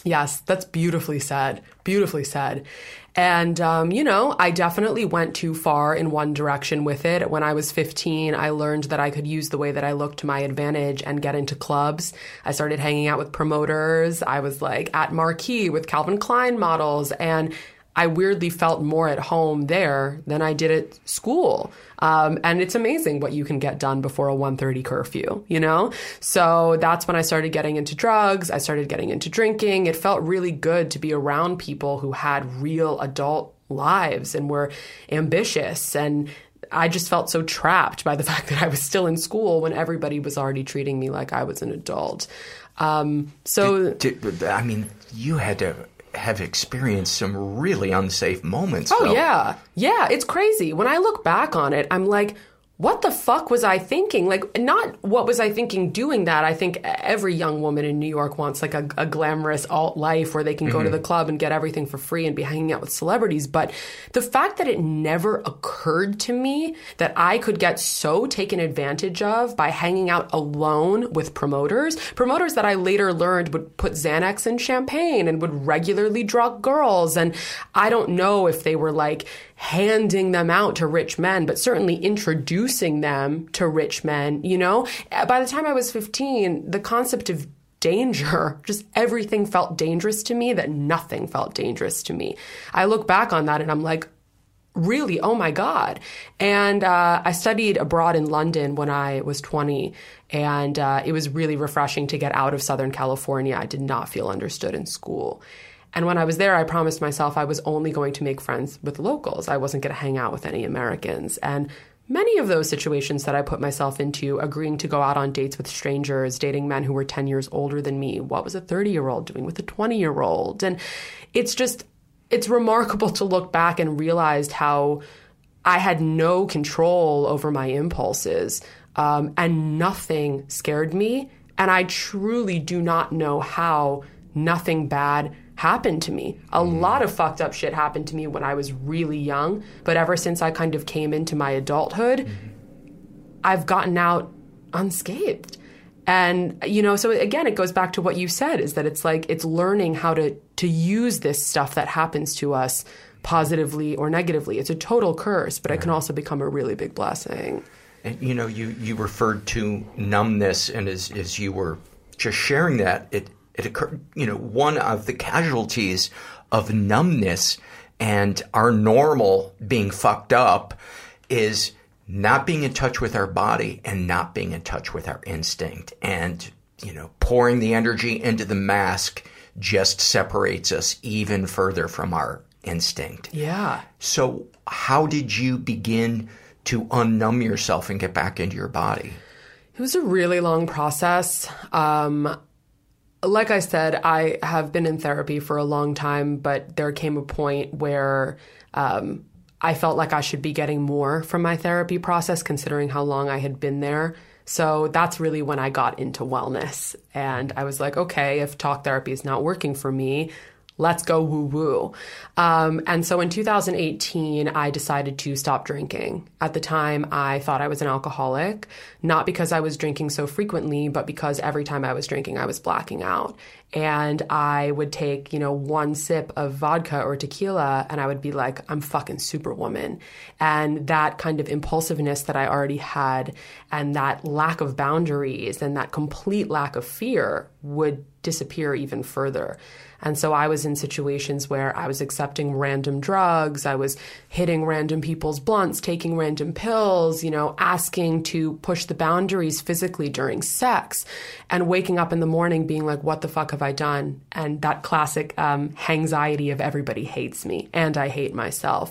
Yes, that's beautifully said. Beautifully said. And, um, you know, I definitely went too far in one direction with it. When I was fifteen, I learned that I could use the way that I look to my advantage and get into clubs. I started hanging out with promoters. I was like at Marquee with Calvin Klein models, and I weirdly felt more at home there than I did at school. Um, and it's amazing what you can get done before a one thirty curfew, you know? So that's when I started getting into drugs. I started getting into drinking. It felt really good to be around people who had real adult lives and were ambitious. And I just felt so trapped by the fact that I was still in school when everybody was already treating me like I was an adult. Um, so, did, did, I mean, you had to have experienced some really unsafe moments. Oh, though. yeah. Yeah, it's crazy. When I look back on it, I'm like, what the fuck was I thinking? Like, not what was I thinking doing that. I think every young woman in New York wants like a, a glamorous alt life where they can go mm-hmm. to the club and get everything for free and be hanging out with celebrities. But the fact that it never occurred to me that I could get so taken advantage of by hanging out alone with promoters, promoters that I later learned would put Xanax in champagne and would regularly drug girls. And I don't know if they were like handing them out to rich men, but certainly introducing them to rich men, you know? By the time I was fifteen, the concept of danger, just everything felt dangerous to me, that nothing felt dangerous to me. I look back on that and I'm like, really, oh my God. And uh, I studied abroad in London when I was twenty, and uh, it was really refreshing to get out of Southern California. I did not feel understood in school. And when I was there, I promised myself I was only going to make friends with locals. I wasn't going to hang out with any Americans. And many of those situations that I put myself into, agreeing to go out on dates with strangers, dating men who were ten years older than me, what was a thirty-year-old doing with a twenty-year-old? And it's just, it's remarkable to look back and realize how I had no control over my impulses, um, and nothing scared me. And I truly do not know how nothing bad happened to me. A mm. lot of fucked up shit happened to me when I was really young, but ever since I kind of came into my adulthood, mm-hmm. I've gotten out unscathed. And, you know, so again, it goes back to what you said, is that it's like, it's learning how to, to use this stuff that happens to us positively or negatively. It's a total curse, but right. it can also become a really big blessing. And, you know, you, you referred to numbness, and as, as you were just sharing that, it, It occurred, you know, one of the casualties of numbness and our normal being fucked up is not being in touch with our body and not being in touch with our instinct. And, you know, pouring the energy into the mask just separates us even further from our instinct. Yeah. So how did you begin to unnumb yourself and get back into your body? It was a really long process. Um, Like I said, I have been in therapy for a long time, but there came a point where um, I felt like I should be getting more from my therapy process, considering how long I had been there. So that's really when I got into wellness. And I was like, okay, if talk therapy is not working for me, let's go woo-woo. Um, and so in two thousand eighteen, I decided to stop drinking. At the time, I thought I was an alcoholic, not because I was drinking so frequently, but because every time I was drinking, I was blacking out. And I would take, you know, one sip of vodka or tequila, and I would be like, I'm fucking superwoman. And that kind of impulsiveness that I already had, and that lack of boundaries, and that complete lack of fear would disappear even further. And so I was in situations where I was accepting random drugs, I was hitting random people's blunts, taking random pills, you know, asking to push the boundaries physically during sex, and waking up in the morning being like, what the fuck have I done? And that classic um, hangxiety of everybody hates me and I hate myself.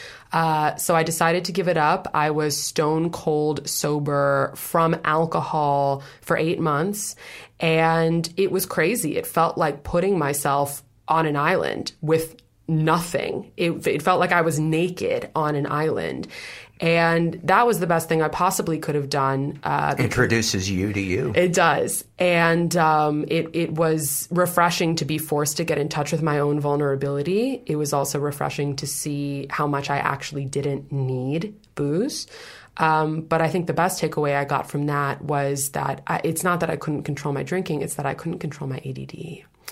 Uh, so I decided to give it up. I was stone cold sober from alcohol for eight months. And it was crazy. It felt like putting myself on an island with nothing. It, it felt like I was naked on an island. And that was the best thing I possibly could have done. Uh, Introduces you to you. It does. And um, it, it was refreshing to be forced to get in touch with my own vulnerability. It was also refreshing to see how much I actually didn't need booze. Um, but I think the best takeaway I got from that was that I, it's not that I couldn't control my drinking, it's that I couldn't control my A D D.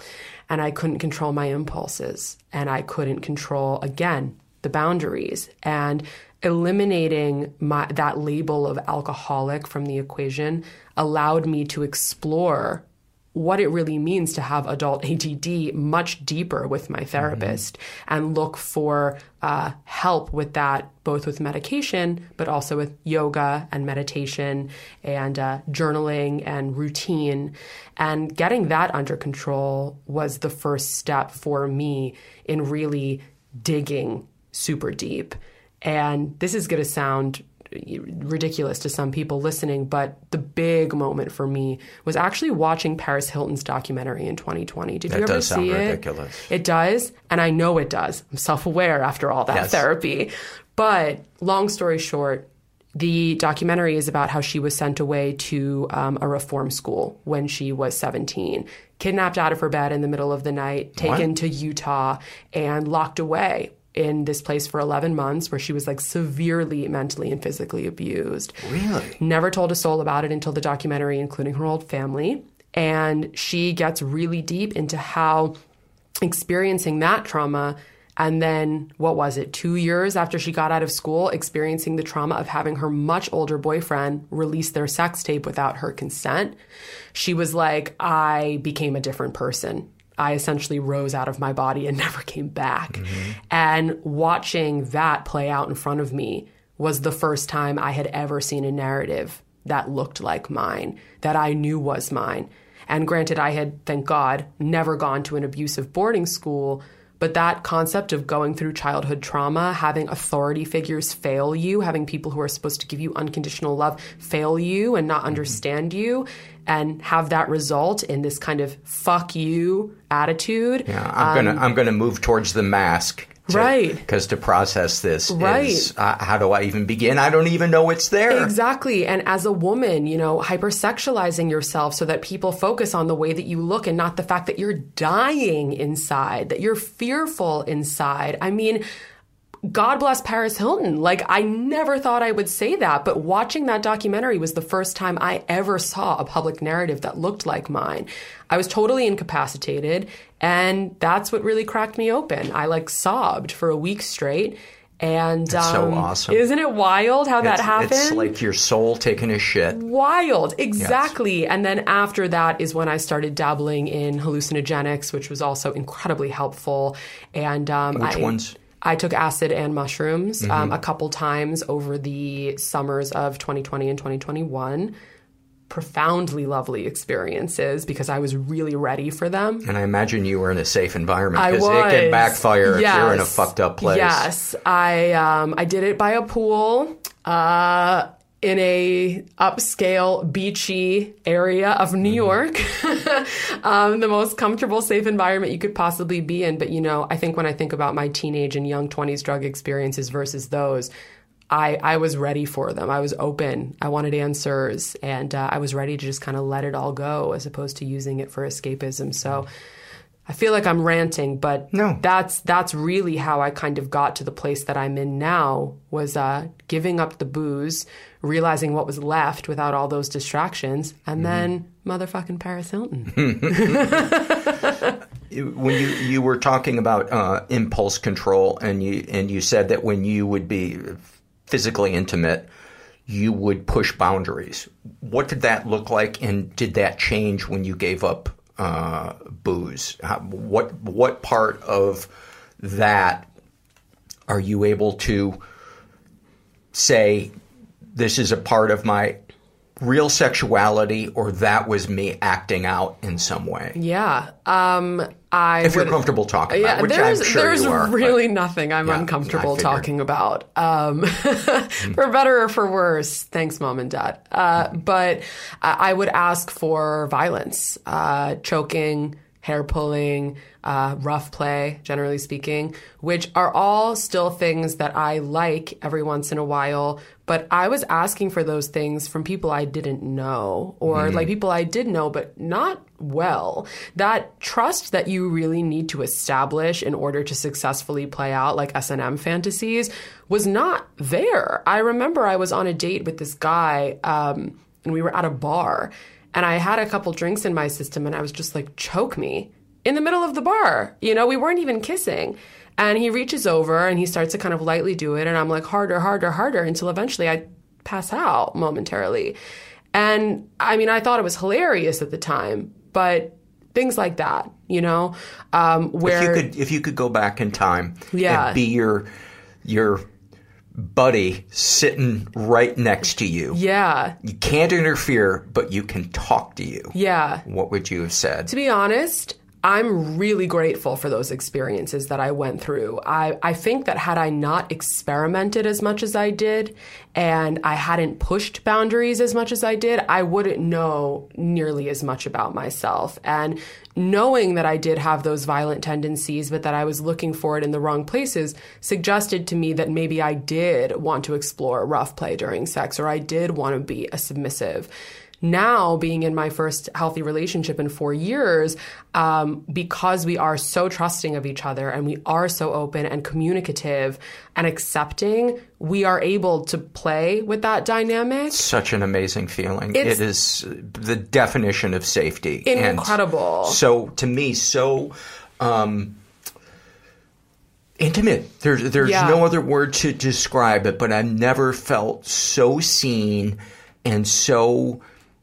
and I couldn't control my impulses, and I couldn't control, again, the boundaries. And eliminating my, that label of alcoholic from the equation allowed me to explore what it really means to have adult A D D much deeper with my therapist, mm-hmm. and look for uh, help with that, both with medication, but also with yoga and meditation and uh, journaling and routine. And getting that under control was the first step for me in really digging super deep. And this is going to sound ridiculous to some people listening, but the big moment for me was actually watching Paris Hilton's documentary in twenty twenty. Did that you ever does sound see it? Ridiculous. It does, and I know it does. I'm self-aware after all that yes. therapy. But long story short, the documentary is about how she was sent away to um, a reform school when she was seventeen, kidnapped out of her bed in the middle of the night, taken what? to Utah, and locked away in this place for eleven months, where she was like severely mentally and physically abused. Really? Never told a soul about it until the documentary, including her old family. And she gets really deep into how experiencing that trauma, and then, what was it, two years after she got out of school, experiencing the trauma of having her much older boyfriend release their sex tape without her consent, she was like, I became a different person. I essentially rose out of my body and never came back. Mm-hmm. And watching that play out in front of me was the first time I had ever seen a narrative that looked like mine, that I knew was mine. And granted, I had, thank God, never gone to an abusive boarding school, but that concept of going through childhood trauma, having authority figures fail you, having people who are supposed to give you unconditional love fail you and not understand mm-hmm. you, and have that result in this kind of fuck you attitude. Yeah, I'm um, gonna I'm gonna move towards the mask. To, right. Because to process this right. is, uh, how do I even begin? I don't even know it's there. Exactly. And as a woman, you know, hypersexualizing yourself so that people focus on the way that you look and not the fact that you're dying inside, that you're fearful inside. I mean, God bless Paris Hilton. Like, I never thought I would say that, but watching that documentary was the first time I ever saw a public narrative that looked like mine. I was totally incapacitated, and that's what really cracked me open. I like sobbed for a week straight. And That's um, so awesome. Isn't it wild how it's, that happened? It's like your soul taking a shit. Wild. Exactly. Yes. And then after that is when I started dabbling in hallucinogenics, which was also incredibly helpful. And um, Which I, ones? I took acid and mushrooms mm-hmm. um, a couple times over the summers of twenty twenty and twenty twenty-one. Profoundly lovely experiences because I was really ready for them. And I imagine you were in a safe environment because it can backfire yes. if you're in a fucked up place. Yes. I um, I did it by a pool uh, in a upscale, beachy area of New York. um, the most comfortable, safe environment you could possibly be in. But, you know, I think when I think about my teenage and young twenties drug experiences versus those, I, I was ready for them. I was open. I wanted answers. And uh, I was ready to just kind of let it all go as opposed to using it for escapism. So I feel like I'm ranting, but no. that's that's really how I kind of got to the place that I'm in now, was uh, giving up the booze, realizing what was left without all those distractions, and mm-hmm. then motherfucking Paris Hilton. When you, you were talking about uh, impulse control, and you and you said that when you would be physically intimate, you would push boundaries. What did that look like, and did that change when you gave up uh, booze? How, what what part of that are you able to say, this is a part of my real sexuality, or that was me acting out in some way? Yeah. Um, I if would, you're comfortable talking yeah, about it, which there's, I'm sure there's you are. really nothing I'm yeah, uncomfortable talking about. Um, for better or for worse. Thanks, Mom and Dad. Uh, but I would ask for violence, uh, choking, hair pulling, uh, rough play, generally speaking, which are all still things that I like every once in a while. But I was asking for those things from people I didn't know, or mm. like people I did know, but not well. That trust that you really need to establish in order to successfully play out like S and M fantasies was not there. I remember I was on a date with this guy, um, and we were at a bar. And I had a couple drinks in my system, and I was just like, choke me. in the middle of the bar. You know, we weren't even kissing. And he reaches over and he starts to kind of lightly do it. And I'm like, harder, harder, harder, until eventually I pass out momentarily. And I mean, I thought it was hilarious at the time, but things like that, you know, um, where if you could, if you could go back in time yeah. and be your, your buddy sitting right next to you. Yeah. You can't interfere, but you can talk to you. Yeah. What would you have said? To be honest, I'm really grateful for those experiences that I went through. I, I think that had I not experimented as much as I did and I hadn't pushed boundaries as much as I did, I wouldn't know nearly as much about myself. And knowing that I did have those violent tendencies, but that I was looking for it in the wrong places, suggested to me that maybe I did want to explore rough play during sex, or I did want to be a submissive. Now, being in my first healthy relationship in four years, um, because we are so trusting of each other and we are so open and communicative and accepting, we are able to play with that dynamic. Such an amazing feeling. It's it is the definition of safety. Incredible. And so, to me, so um, intimate. There's, there's yeah. no other word to describe it, but I've never felt so seen and so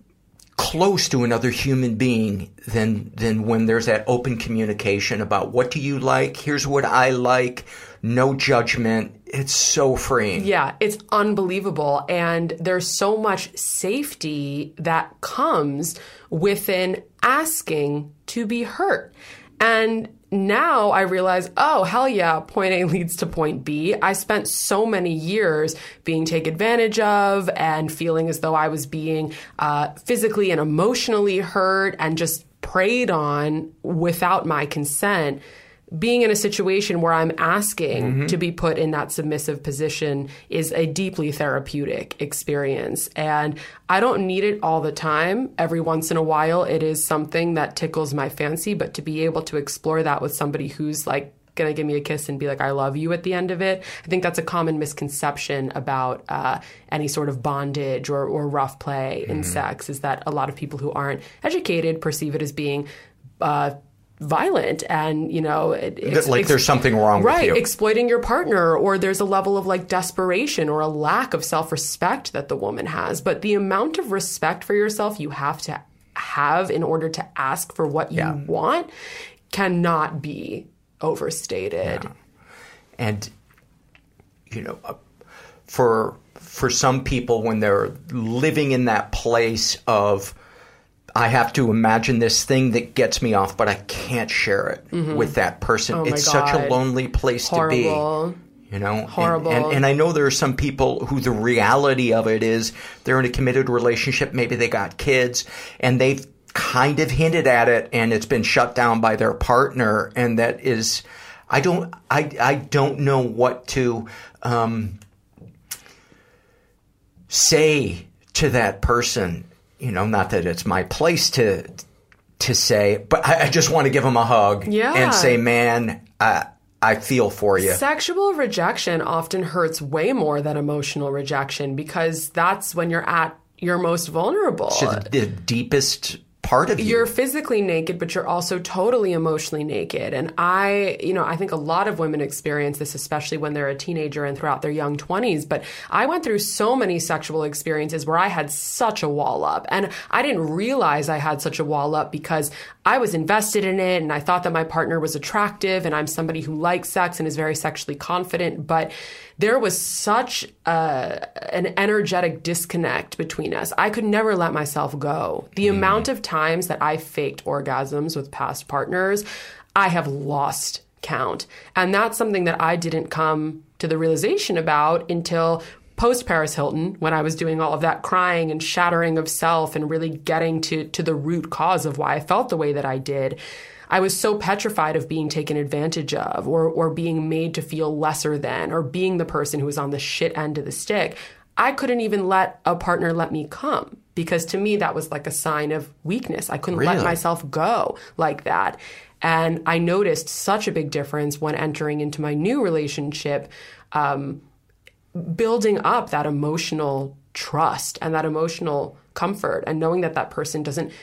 close to another human being than than when there's that open communication about what do you like, here's what I like, no judgment. It's so freeing. Yeah, it's unbelievable. And there's so much safety that comes within asking to be hurt. And now I realize, oh, hell yeah, point A leads to point B. I spent so many years being taken advantage of and feeling as though I was being uh, physically and emotionally hurt and just preyed on without my consent. Being in a situation where I'm asking mm-hmm. to be put in that submissive position is a deeply therapeutic experience. And I don't need it all the time. Every once in a while, it is something that tickles my fancy. But to be able to explore that with somebody who's like going to give me a kiss and be like, I love you at the end of it, I think that's a common misconception about uh, any sort of bondage or, or rough play in mm-hmm. sex, is that a lot of people who aren't educated perceive it as being uh violent and, you know, ex- like there's something wrong right, with you. Exploiting your partner, or there's a level of like desperation or a lack of self-respect that the woman has. But the amount of respect for yourself you have to have in order to ask for what you yeah. want cannot be overstated. Yeah. And, you know, uh, for for some people, when they're living in that place of, I have to imagine this thing that gets me off, but I can't share it mm-hmm. with that person. Oh it's God. such a lonely place Horrible. to be. You know, horrible. And, and, and I know there are some people who the reality of it is they're in a committed relationship. Maybe they got kids and they've kind of hinted at it and it's been shut down by their partner. And that is, I don't, I, I don't know what to um, say to that person. You know, not that it's my place to to say, but I, I just want to give them a hug yeah. and say, man, I, I feel for you. Sexual rejection often hurts way more than emotional rejection, because that's when you're at your most vulnerable. So the, the deepest part of you. You're physically naked, but you're also totally emotionally naked. And I, you know, I think a lot of women experience this, especially when they're a teenager and throughout their young twenties. But I went through so many sexual experiences where I had such a wall up. And I didn't realize I had such a wall up because I was invested in it and I thought that my partner was attractive and I'm somebody who likes sex and is very sexually confident. But there was such a, an energetic disconnect between us. I could never let myself go. The mm. amount of times that I faked orgasms with past partners, I have lost count. And that's something that I didn't come to the realization about until post Paris Hilton, when I was doing all of that crying and shattering of self and really getting to, to the root cause of why I felt the way that I did. I was so petrified of being taken advantage of or or being made to feel lesser than or being the person who was on the shit end of the stick. I couldn't even let a partner let me come, because to me that was like a sign of weakness. I couldn't Really? let myself go like that. And I noticed such a big difference when entering into my new relationship, um, building up that emotional trust and that emotional comfort and knowing that that person doesn't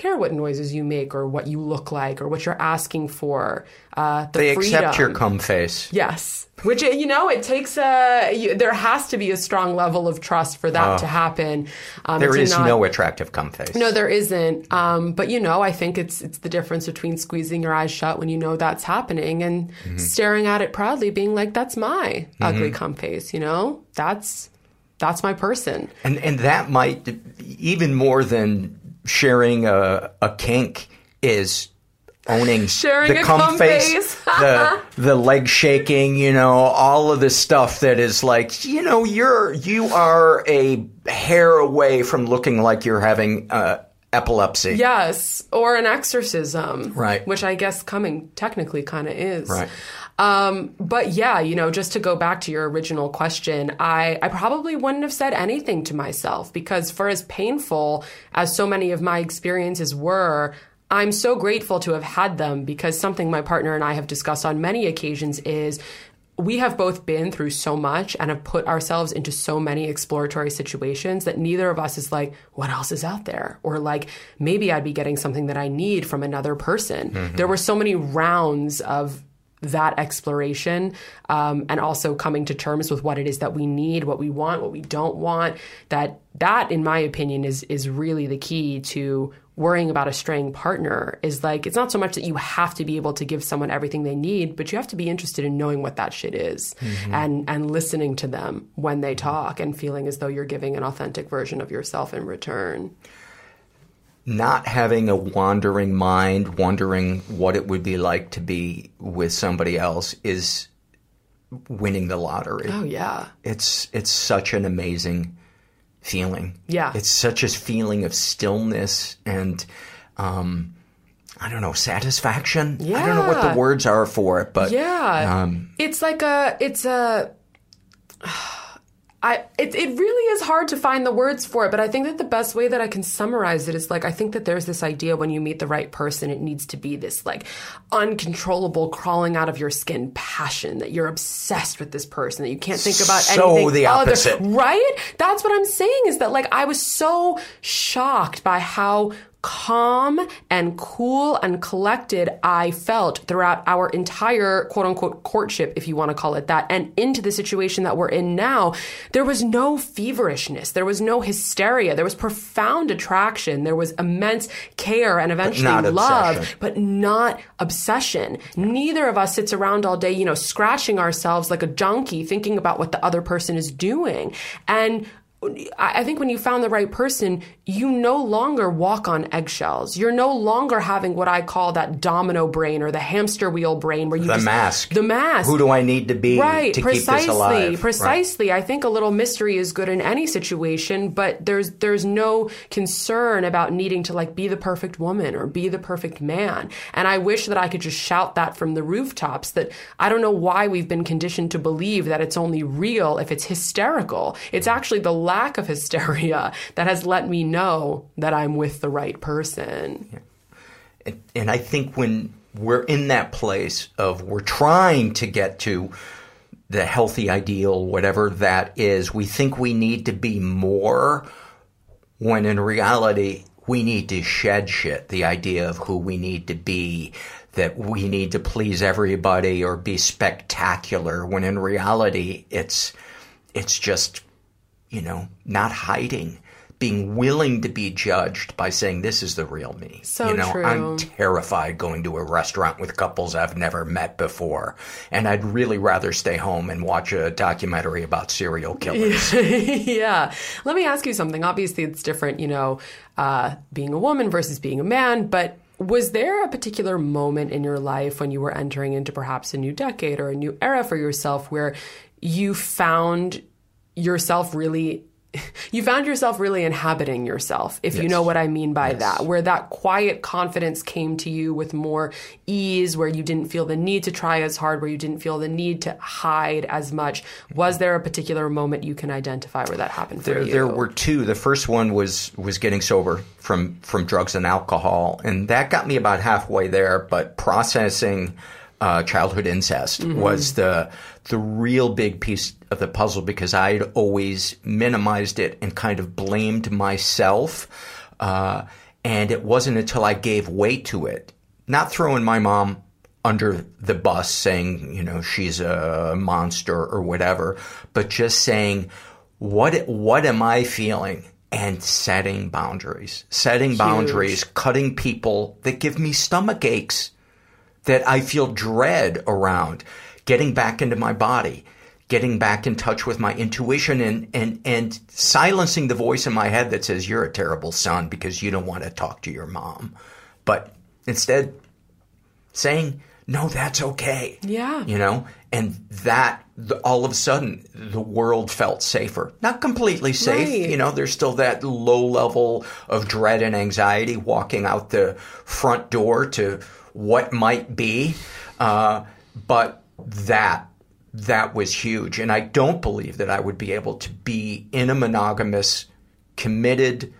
care what noises you make or what you look like or what you're asking for. Uh, the they freedom. accept your cum face. Yes. Which, you know, it takes a, you, there has to be a strong level of trust for that oh. to happen. Um, there is not, no attractive cum face. No, there isn't. Um, but, you know, I think it's it's the difference between squeezing your eyes shut when you know that's happening and mm-hmm. staring at it proudly, being like, that's my mm-hmm. ugly cum face, you know? That's that's my person. And and that might, even more than sharing a, a kink, is owning Sharing the a cum cum face, face. the the leg shaking, you know, all of this stuff that is like, you know, you're you are a hair away from looking like you're having uh, epilepsy. Yes, or an exorcism, right? Which I guess coming technically kind of is, right. Um, but yeah, you know, just to go back to your original question, I, I probably wouldn't have said anything to myself because for as painful as so many of my experiences were, I'm so grateful to have had them because something my partner and I have discussed on many occasions is we have both been through so much and have put ourselves into so many exploratory situations that neither of us is like, what else is out there? Or like, maybe I'd be getting something that I need from another person. Mm-hmm. There were so many rounds of that exploration um, and also coming to terms with what it is that we need, what we want, what we don't want, that that, in my opinion, is is really the key to worrying about a straying partner is like, it's not so much that you have to be able to give someone everything they need, but you have to be interested in knowing what that shit is mm-hmm. and, and listening to them when they talk and feeling as though you're giving an authentic version of yourself in return. Not having a wandering mind, wondering what it would be like to be with somebody else is winning the lottery. Oh, yeah. It's it's such an amazing feeling. Yeah. It's such a feeling of stillness and, um, I don't know, satisfaction? Yeah. I don't know what the words are for it, but... Yeah. Um, it's like a... It's a... I, it, it really is hard to find the words for it, but I think that the best way that I can summarize it is like, I think that there's this idea when you meet the right person, it needs to be this like uncontrollable crawling out of your skin passion that you're obsessed with this person, that you can't think about so anything the other. opposite. Right? That's what I'm saying is that like, I was so shocked by how calm and cool and collected I felt throughout our entire quote unquote courtship, if you want to call it that, and into the situation that we're in now. There was no feverishness. There was no hysteria. There was profound attraction. There was immense care and eventually but love, obsession. but not obsession. Neither of us sits around all day, you know, scratching ourselves like a junkie, thinking about what the other person is doing. And I think when you found the right person, you no longer walk on eggshells. You're no longer having what I call that domino brain or the hamster wheel brain where you the just... mask. The mask. Who do I need to be right, to precisely, keep this alive? Precisely. Right. I think a little mystery is good in any situation, but there's there's no concern about needing to like be the perfect woman or be the perfect man. And I wish that I could just shout that from the rooftops, that I don't know why we've been conditioned to believe that it's only real if it's hysterical. It's actually the lack of hysteria that has let me know that I'm with the right person. Yeah. And, and I think when we're in that place of we're trying to get to the healthy ideal, whatever that is, we think we need to be more, when in reality, we need to shed shit, the idea of who we need to be, that we need to please everybody or be spectacular, when in reality, it's it's just... you know, not hiding, being willing to be judged by saying, this is the real me. So you know, true. I'm terrified going to a restaurant with couples I've never met before. And I'd really rather stay home and watch a documentary about serial killers. Yeah. Let me ask you something. Obviously, it's different, you know, uh, being a woman versus being a man. But was there a particular moment in your life when you were entering into perhaps a new decade or a new era for yourself where you found yourself really, you found yourself really inhabiting yourself, if yes. you know what I mean by yes. that, where that quiet confidence came to you with more ease, where you didn't feel the need to try as hard, where you didn't feel the need to hide as much. Was there a particular moment you can identify where that happened for there, you? There were two. The first one was was getting sober from, from drugs and alcohol, and that got me about halfway there, but processing uh, childhood incest mm-hmm. was the the real big piece of the puzzle, because I'd always minimized it and kind of blamed myself. Uh, And it wasn't until I gave weight to it, not throwing my mom under the bus saying, you know, she's a monster or whatever, but just saying, what, what am I feeling? And setting boundaries, setting Huge. boundaries, cutting people that give me stomach aches, that I feel dread around, getting back into my body, getting back in touch with my intuition, and, and, and silencing the voice in my head that says, you're a terrible son because you don't want to talk to your mom. But instead saying, no, that's okay. Yeah. You know, and that the, all of a sudden the world felt safer. Not completely safe. Right. You know, there's still that low level of dread and anxiety walking out the front door to what might be. Uh, but that, that was huge. And I don't believe that I would be able to be in a monogamous, committed,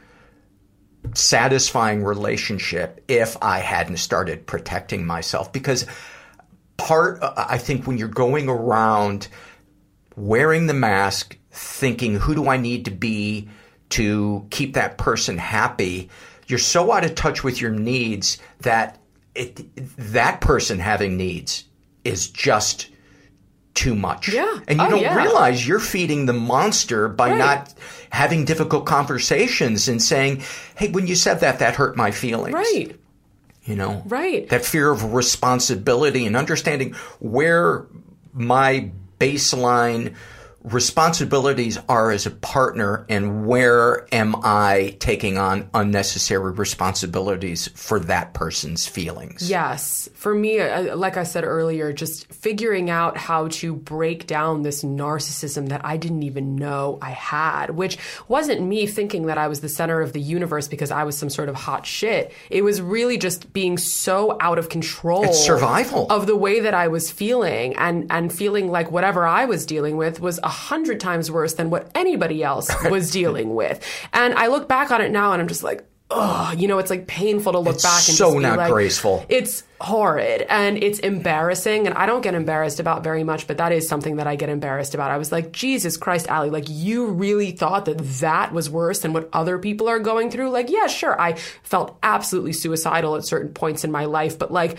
satisfying relationship if I hadn't started protecting myself. Because part, I think, when you're going around wearing the mask, thinking, who do I need to be to keep that person happy? You're so out of touch with your needs that it, that person having needs is just too much. Yeah. And you oh, don't yeah. realize you're feeding the monster by right. not having difficult conversations and saying, hey, when you said that, that hurt my feelings. Right. You know? Right. That fear of responsibility and understanding where my baseline responsibilities are as a partner and where am I taking on unnecessary responsibilities for that person's feelings. Yes. For me, like I said earlier, just figuring out how to break down this narcissism that I didn't even know I had, which wasn't me thinking that I was the center of the universe because I was some sort of hot shit. It was really just being so out of control. It's survival. Of the way that I was feeling and, and feeling like whatever I was dealing with was a hundred times worse than what anybody else was dealing with. And I look back on it now and I'm just like, oh, you know, it's like painful to look it's back and so just be not like, graceful. It's horrid and it's embarrassing. And I don't get embarrassed about very much, but that is something that I get embarrassed about. I was like, Jesus Christ, Allie, like you really thought that that was worse than what other people are going through? Like, yeah, sure. I felt absolutely suicidal at certain points in my life, but like,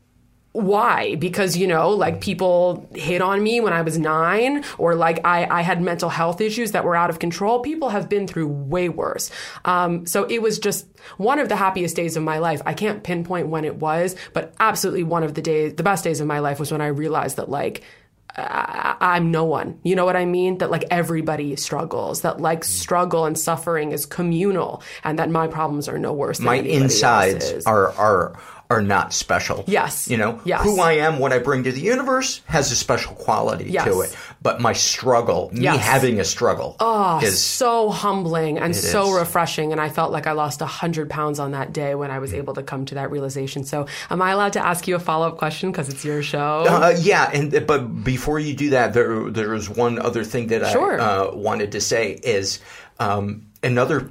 why? Because, you know, like people hit on me when I was nine, or like I, I had mental health issues that were out of control. People have been through way worse. Um, so it was just one of the happiest days of my life. I can't pinpoint when it was, but absolutely one of the days, the best days of my life was when I realized that like, I, I'm no one. You know what I mean? That like everybody struggles, that like struggle and suffering is communal, and that my problems are no worse than my anybody insides else's. are are are not special. Yes. You know, yes. who I am, what I bring to the universe has a special quality yes. to it. But my struggle, yes. me having a struggle oh, is so humbling and so is. refreshing. And I felt like I lost a hundred pounds on that day when I was able to come to that realization. So am I allowed to ask you a follow-up question because it's your show? Uh, yeah. And, but before you do that, there, there was one other thing that sure. I uh, wanted to say is um, another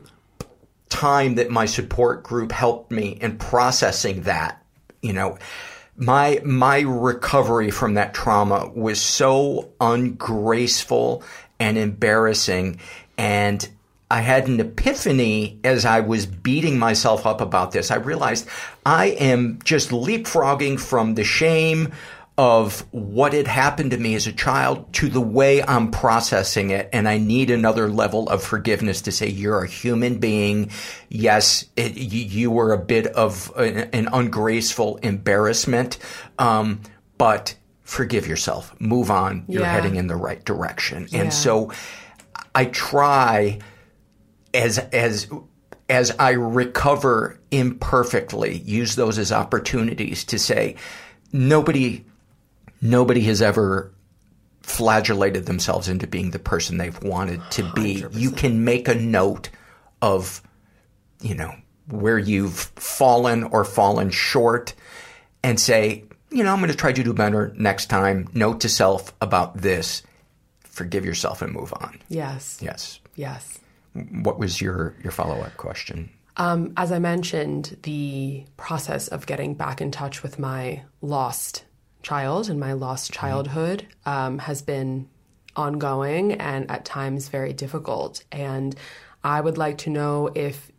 time that my support group helped me in processing that. You know, my my recovery from that trauma was so ungraceful and embarrassing, and I had an epiphany as I was beating myself up about this. I realized I am just leapfrogging from the shame of what had happened to me as a child to the way I'm processing it. And I need another level of forgiveness to say, you're a human being. Yes, it, you, you were a bit of an, an ungraceful embarrassment, um, but forgive yourself. Move on. You're yeah. heading in the right direction. Yeah. And so I try as, as, as I recover imperfectly, use those as opportunities to say, nobody... Nobody has ever flagellated themselves into being the person they've wanted to be. one hundred percent. You can make a note of, you know, where you've fallen or fallen short and say, you know, I'm going to try to do better next time. Note to self about this. Forgive yourself and move on. Yes. Yes. Yes. What was your, your follow-up question? Um, as I mentioned, the process of getting back in touch with my lost child and my lost childhood um, has been ongoing and at times very difficult. And I would like to know if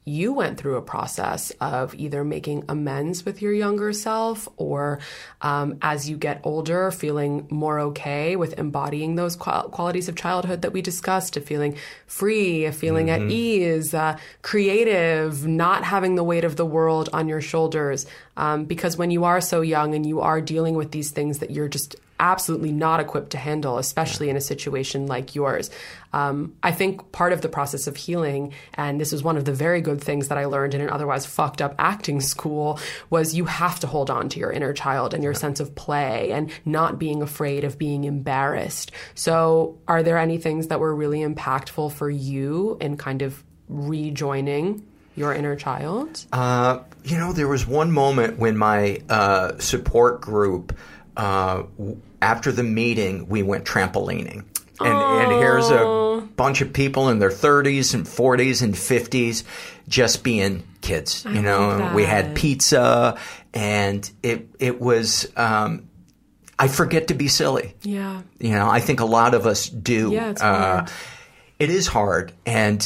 you went through a process of either making amends with your younger self or um, as you get older, feeling more okay with embodying those qual- qualities of childhood that we discussed, to feeling free, feeling mm-hmm. at ease, uh, creative, not having the weight of the world on your shoulders. Um, because when you are so young and you are dealing with these things that you're just absolutely not equipped to handle, especially in a situation like yours. Um, I think part of the process of healing, and this was one of the very good things that I learned in an otherwise fucked up acting school, was you have to hold on to your inner child and your yeah. sense of play and not being afraid of being embarrassed. So are there any things that were really impactful for you in kind of rejoining your inner child? Uh, you know, there was one moment when my uh, support group, Uh, after the meeting, we went trampolining. And, and here's a bunch of people in their thirties and forties and fifties just being kids. I you know, we had pizza, and it it was, um, I forget to be silly. Yeah. You know, I think a lot of us do. Yeah, it's hard. Uh, it is hard. And,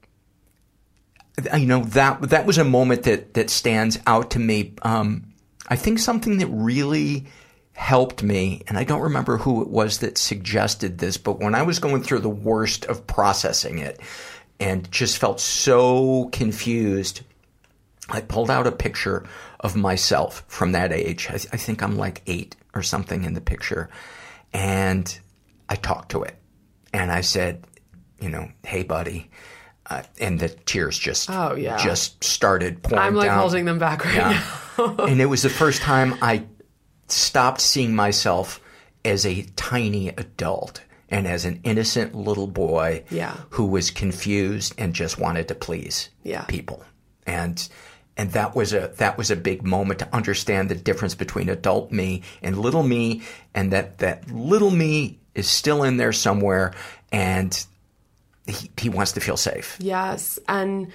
you know, that that was a moment that, that stands out to me. Um, I think something that really helped me, and I don't remember who it was that suggested this, but when I was going through the worst of processing it and just felt so confused, I pulled out a picture of myself from that age. I, I think I'm like eight or something in the picture. And I talked to it. And I said, you know, hey, buddy. Uh, and the tears just oh, yeah. just started pouring down. I'm like down. holding them back right yeah. now. And it was the first time I stopped seeing myself as a tiny adult and as an innocent little boy yeah. who was confused and just wanted to please yeah. people. And and that was a that was a big moment to understand the difference between adult me and little me, and that that little me is still in there somewhere, and he, he wants to feel safe. Yes. And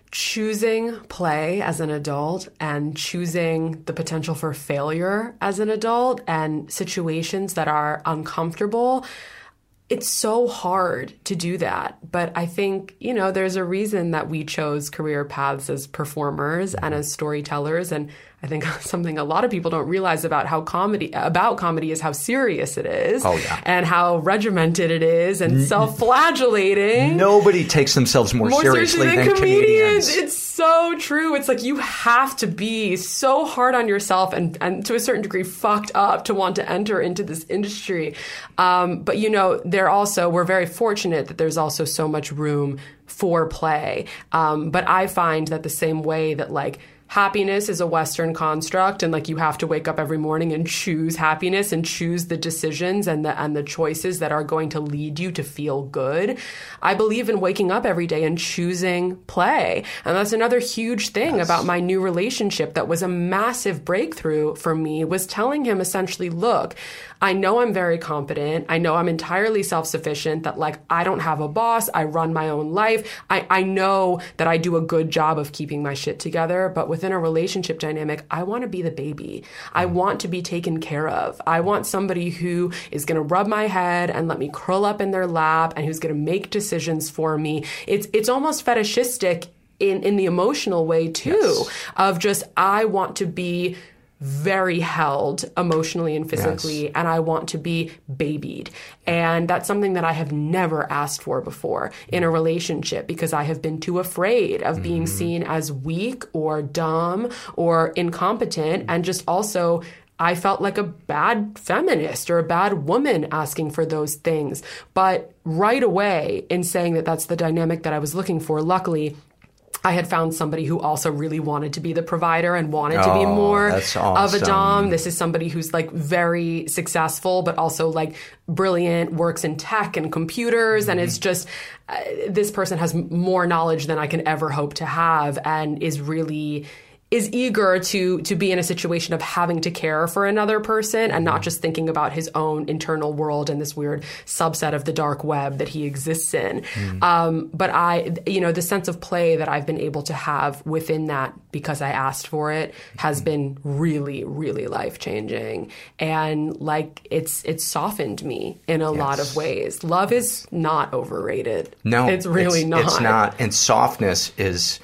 choosing play as an adult and choosing the potential for failure as an adult and situations that are uncomfortable, it's so hard to do that. But I think, you know, there's a reason that we chose career paths as performers and as storytellers. And I think something a lot of people don't realize about how comedy about comedy is how serious it is. Oh, yeah. And how regimented it is and self-flagellating. Nobody takes themselves more, more seriously, seriously than, than comedians. comedians. It's so true. It's like you have to be so hard on yourself and, and to a certain degree fucked up to want to enter into this industry. Um, but, you know, they're also, we're very fortunate that there's also so much room for play. Um, but I find that the same way that, like, happiness is a Western construct, and like you have to wake up every morning and choose happiness and choose the decisions and the and the choices that are going to lead you to feel good. I believe in waking up every day and choosing play. And that's another huge thing yes. about my new relationship that was a massive breakthrough for me, was telling him essentially, look, I know I'm very competent. I know I'm entirely self-sufficient, that like I don't have a boss. I run my own life. I, I know that I do a good job of keeping my shit together. But within a relationship dynamic, I want to be the baby. I want to be taken care of. I want somebody who is going to rub my head and let me curl up in their lap and who's going to make decisions for me. It's it's almost fetishistic in, in the emotional way too, yes. of just I want to be very held emotionally and physically, yes. and I want to be babied. And that's something that I have never asked for before in a relationship, because I have been too afraid of being mm-hmm. seen as weak or dumb or incompetent. And just also, I felt like a bad feminist or a bad woman asking for those things. But right away, in saying that that's the dynamic that I was looking for, luckily, I had found somebody who also really wanted to be the provider and wanted oh, to be more awesome. of a dom. This is somebody who's like very successful, but also like brilliant, works in tech and computers. Mm-hmm. And it's just, uh, this person has more knowledge than I can ever hope to have, and is really is eager to to be in a situation of having to care for another person and not just thinking about his own internal world and this weird subset of the dark web that he exists in. Mm. Um, but I, you know, the sense of play that I've been able to have within that, because I asked for it, has been really, really life-changing. And like, it's it's softened me in a yes. lot of ways. Love is not overrated. No, it's really it's, not. It's not. And softness is...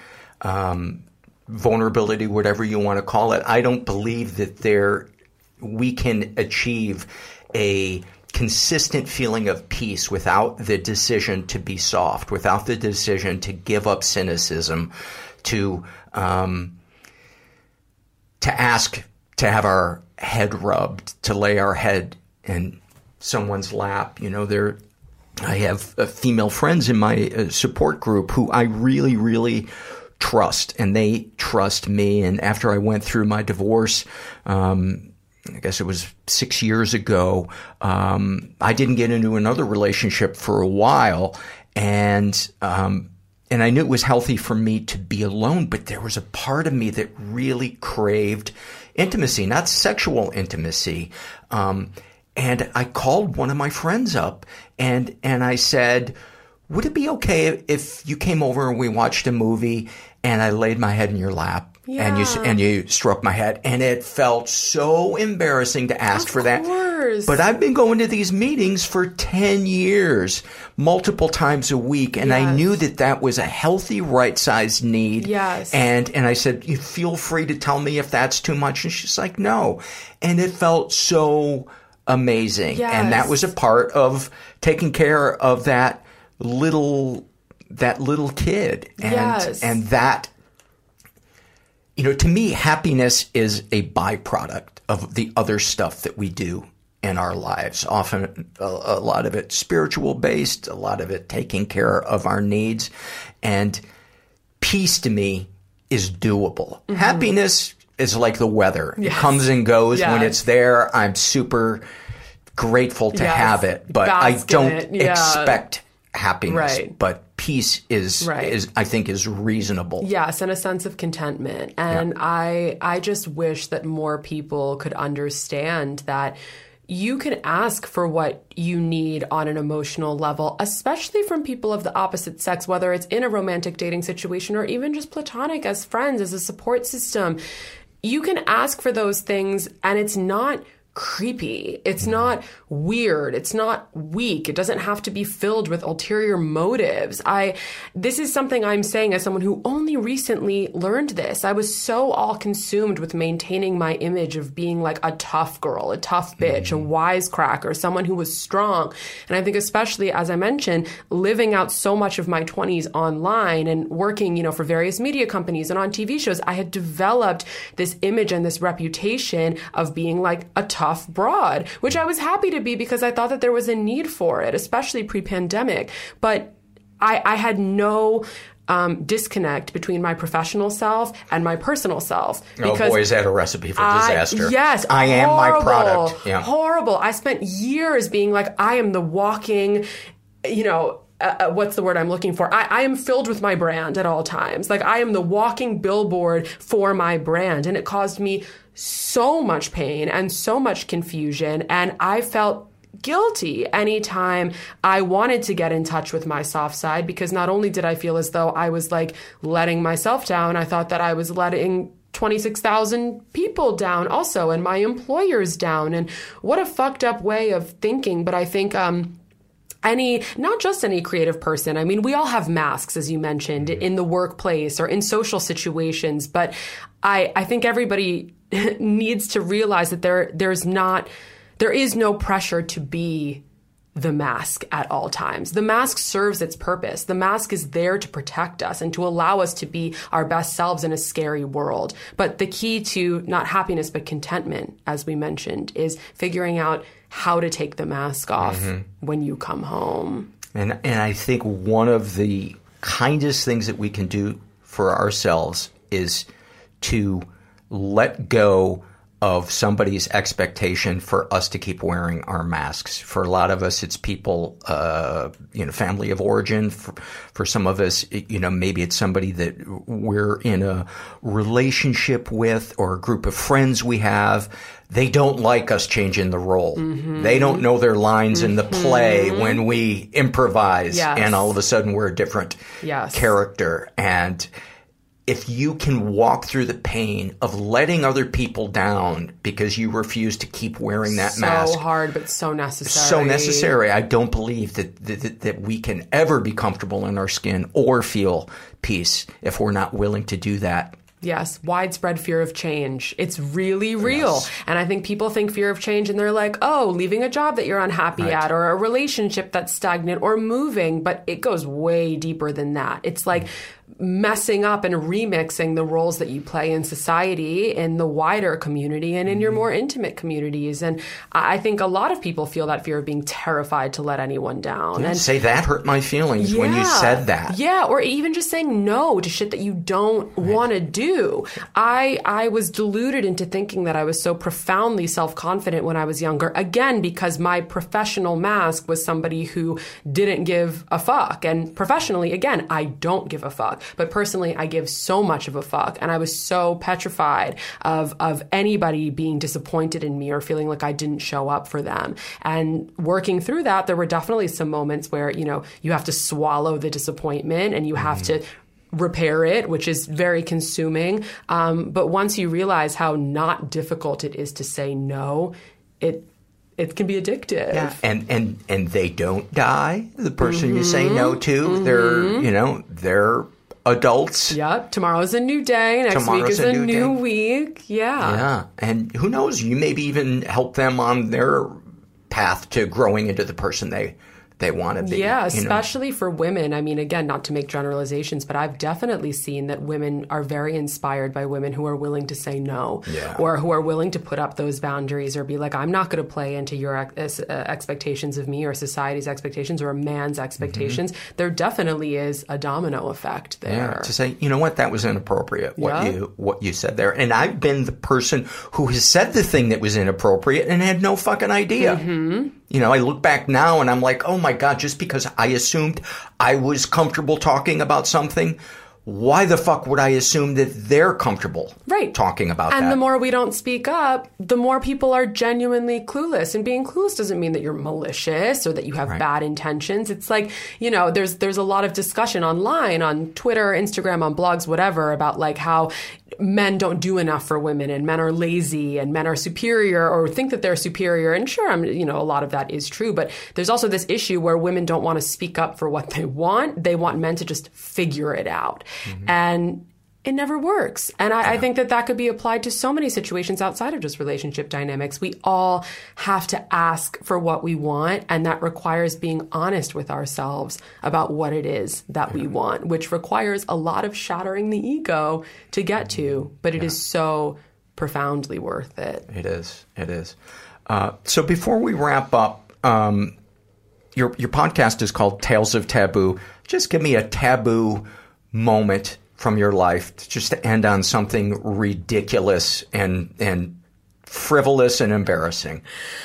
um, vulnerability, whatever you want to call it. I don't believe that there we can achieve a consistent feeling of peace without the decision to be soft, without the decision to give up cynicism, to um, to ask to have our head rubbed, to lay our head in someone's lap. You know, there. I have uh, female friends in my uh, support group who I really, really trust, and they trust me. And after I went through my divorce, um, I guess it was six years ago, um, I didn't get into another relationship for a while, and um, and I knew it was healthy for me to be alone, but there was a part of me that really craved intimacy, not sexual intimacy. Um, and I called one of my friends up, and and I said, would it be okay if you came over and we watched a movie and I laid my head in your lap? Yeah. And you and you stroked my head, and it felt so embarrassing to ask of for that. Course. But I've been going to these meetings for ten years, multiple times a week, and yes. I knew that that was a healthy, right-sized need. Yes. And and I said, you feel free to tell me if that's too much. And she's like, no. And it felt so amazing. Yes. And that was a part of taking care of that little that little kid. And yes. and that. You know, to me, happiness is a byproduct of the other stuff that we do in our lives. Often a, a lot of it spiritual based, a lot of it taking care of our needs. And peace to me is doable. Mm-hmm. Happiness is like the weather. Yes. It comes and goes. Yes. When it's there, I'm super grateful to yes. have it. But Bask I don't yeah. expect happiness. Right. But peace is, right. is, I think, is reasonable. Yes, and a sense of contentment. And yeah. I, I just wish that more people could understand that you can ask for what you need on an emotional level, especially from people of the opposite sex, whether it's in a romantic dating situation or even just platonic as friends, as a support system. You can ask for those things, and it's not creepy. It's not weird. It's not weak. It doesn't have to be filled with ulterior motives. I, this is something I'm saying as someone who only recently learned this. I was so all consumed with maintaining my image of being like a tough girl, a tough bitch, mm-hmm. a wisecracker, someone who was strong. And I think especially, as I mentioned, living out so much of my twenties online and working, you know, for various media companies and on T V shows, I had developed this image and this reputation of being like a tough tough broad, which I was happy to be because I thought that there was a need for it, especially pre-pandemic. But I, I had no um, disconnect between my professional self and my personal self. Oh boy, is that a recipe for disaster. I, yes. I horrible, am my product. Yeah. Horrible. I spent years being like, I am the walking, you know, Uh, what's the word I'm looking for? I, I am filled with my brand at all times. Like I am the walking billboard for my brand. And it caused me so much pain and so much confusion. And I felt guilty anytime I wanted to get in touch with my soft side, because not only did I feel as though I was like letting myself down, I thought that I was letting twenty-six thousand people down also, and my employers down. And what a fucked up way of thinking. But I think, um, Any, not just any creative person. I mean, we all have masks, as you mentioned, in the workplace or in social situations. But I, I think everybody needs to realize that there, there's not, there is no pressure to be the mask at all times. The mask serves its purpose. The mask is there to protect us and to allow us to be our best selves in a scary world. But the key to not happiness, but contentment, as we mentioned, is figuring out how to take the mask off mm-hmm. when you come home. And and I think one of the kindest things that we can do for ourselves is to let go of somebody's expectation for us to keep wearing our masks. For a lot of us, it's people, uh, you know, family of origin. For, for some of us, you know, maybe it's somebody that we're in a relationship with or a group of friends we have. They don't like us changing the role. Mm-hmm. They don't know their lines mm-hmm. in the play when we improvise, yes. and all of a sudden we're a different yes. character. And if you can walk through the pain of letting other people down because you refuse to keep wearing that so mask. So hard, but so necessary. So necessary. I don't believe that, that that we can ever be comfortable in our skin or feel peace if we're not willing to do that. Yes, widespread fear of change. It's really real. Yes. And I think people think fear of change and they're like, oh, leaving a job that you're unhappy right. at, or a relationship that's stagnant, or moving. But it goes way deeper than that. It's like messing up and remixing the roles that you play in society, in the wider community, and in your more intimate communities. And I think a lot of people feel that fear of being terrified to let anyone down. Yeah, and say that hurt my feelings yeah, when you said that. Yeah, or even just saying no to shit that you don't right. want to do. I I was deluded into thinking that I was so profoundly self-confident when I was younger, again, because my professional mask was somebody who didn't give a fuck. And professionally, again, I don't give a fuck. But personally, I give so much of a fuck. And I was so petrified of, of anybody being disappointed in me or feeling like I didn't show up for them. And working through that, there were definitely some moments where, you know, you have to swallow the disappointment and you have mm-hmm. to repair it, which is very consuming. Um, but once you realize how not difficult it is to say no, it it can be addictive. Yeah. And and and they don't die. The person mm-hmm. you say no to, mm-hmm. they're you know they're adults. Yep. Tomorrow's a new day. Next Tomorrow's week is a, a new, new day. week. Yeah. Yeah. And who knows? You maybe even help them on their path to growing into the person they they want to be. Yeah, especially you know. for women. I mean, again, not to make generalizations, but I've definitely seen that women are very inspired by women who are willing to say no, yeah. or who are willing to put up those boundaries or be like, I'm not going to play into your ex- uh, expectations of me or society's expectations or a man's expectations. Mm-hmm. There definitely is a domino effect there. Yeah, to say, you know what, that was inappropriate, what yeah. you what you said there. And I've been the person who has said the thing that was inappropriate and had no fucking idea. Mm-hmm. You know, I look back now and I'm like, oh my God, just because I assumed I was comfortable talking about something, why the fuck would I assume that they're comfortable right. talking about and that? And the more we don't speak up, the more people are genuinely clueless. And being clueless doesn't mean that you're malicious or that you have right. bad intentions. It's like, you know, there's there's a lot of discussion online, on Twitter, Instagram, on blogs, whatever, about like how men don't do enough for women and men are lazy and men are superior or think that they're superior. And sure, I'm, you know, a lot of that is true. But there's also this issue where women don't want to speak up for what they want. They want men to just figure it out. Mm-hmm. And it never works. And I, yeah. I think that that could be applied to so many situations outside of just relationship dynamics. We all have to ask for what we want, and that requires being honest with ourselves about what it is that yeah. we want, which requires a lot of shattering the ego to get to, but it yeah. is so profoundly worth it. It is. It is. Uh, so before we wrap up, um, your your podcast is called Tales of Taboo. Just give me a taboo moment from your life, just to end on something ridiculous and and frivolous and embarrassing.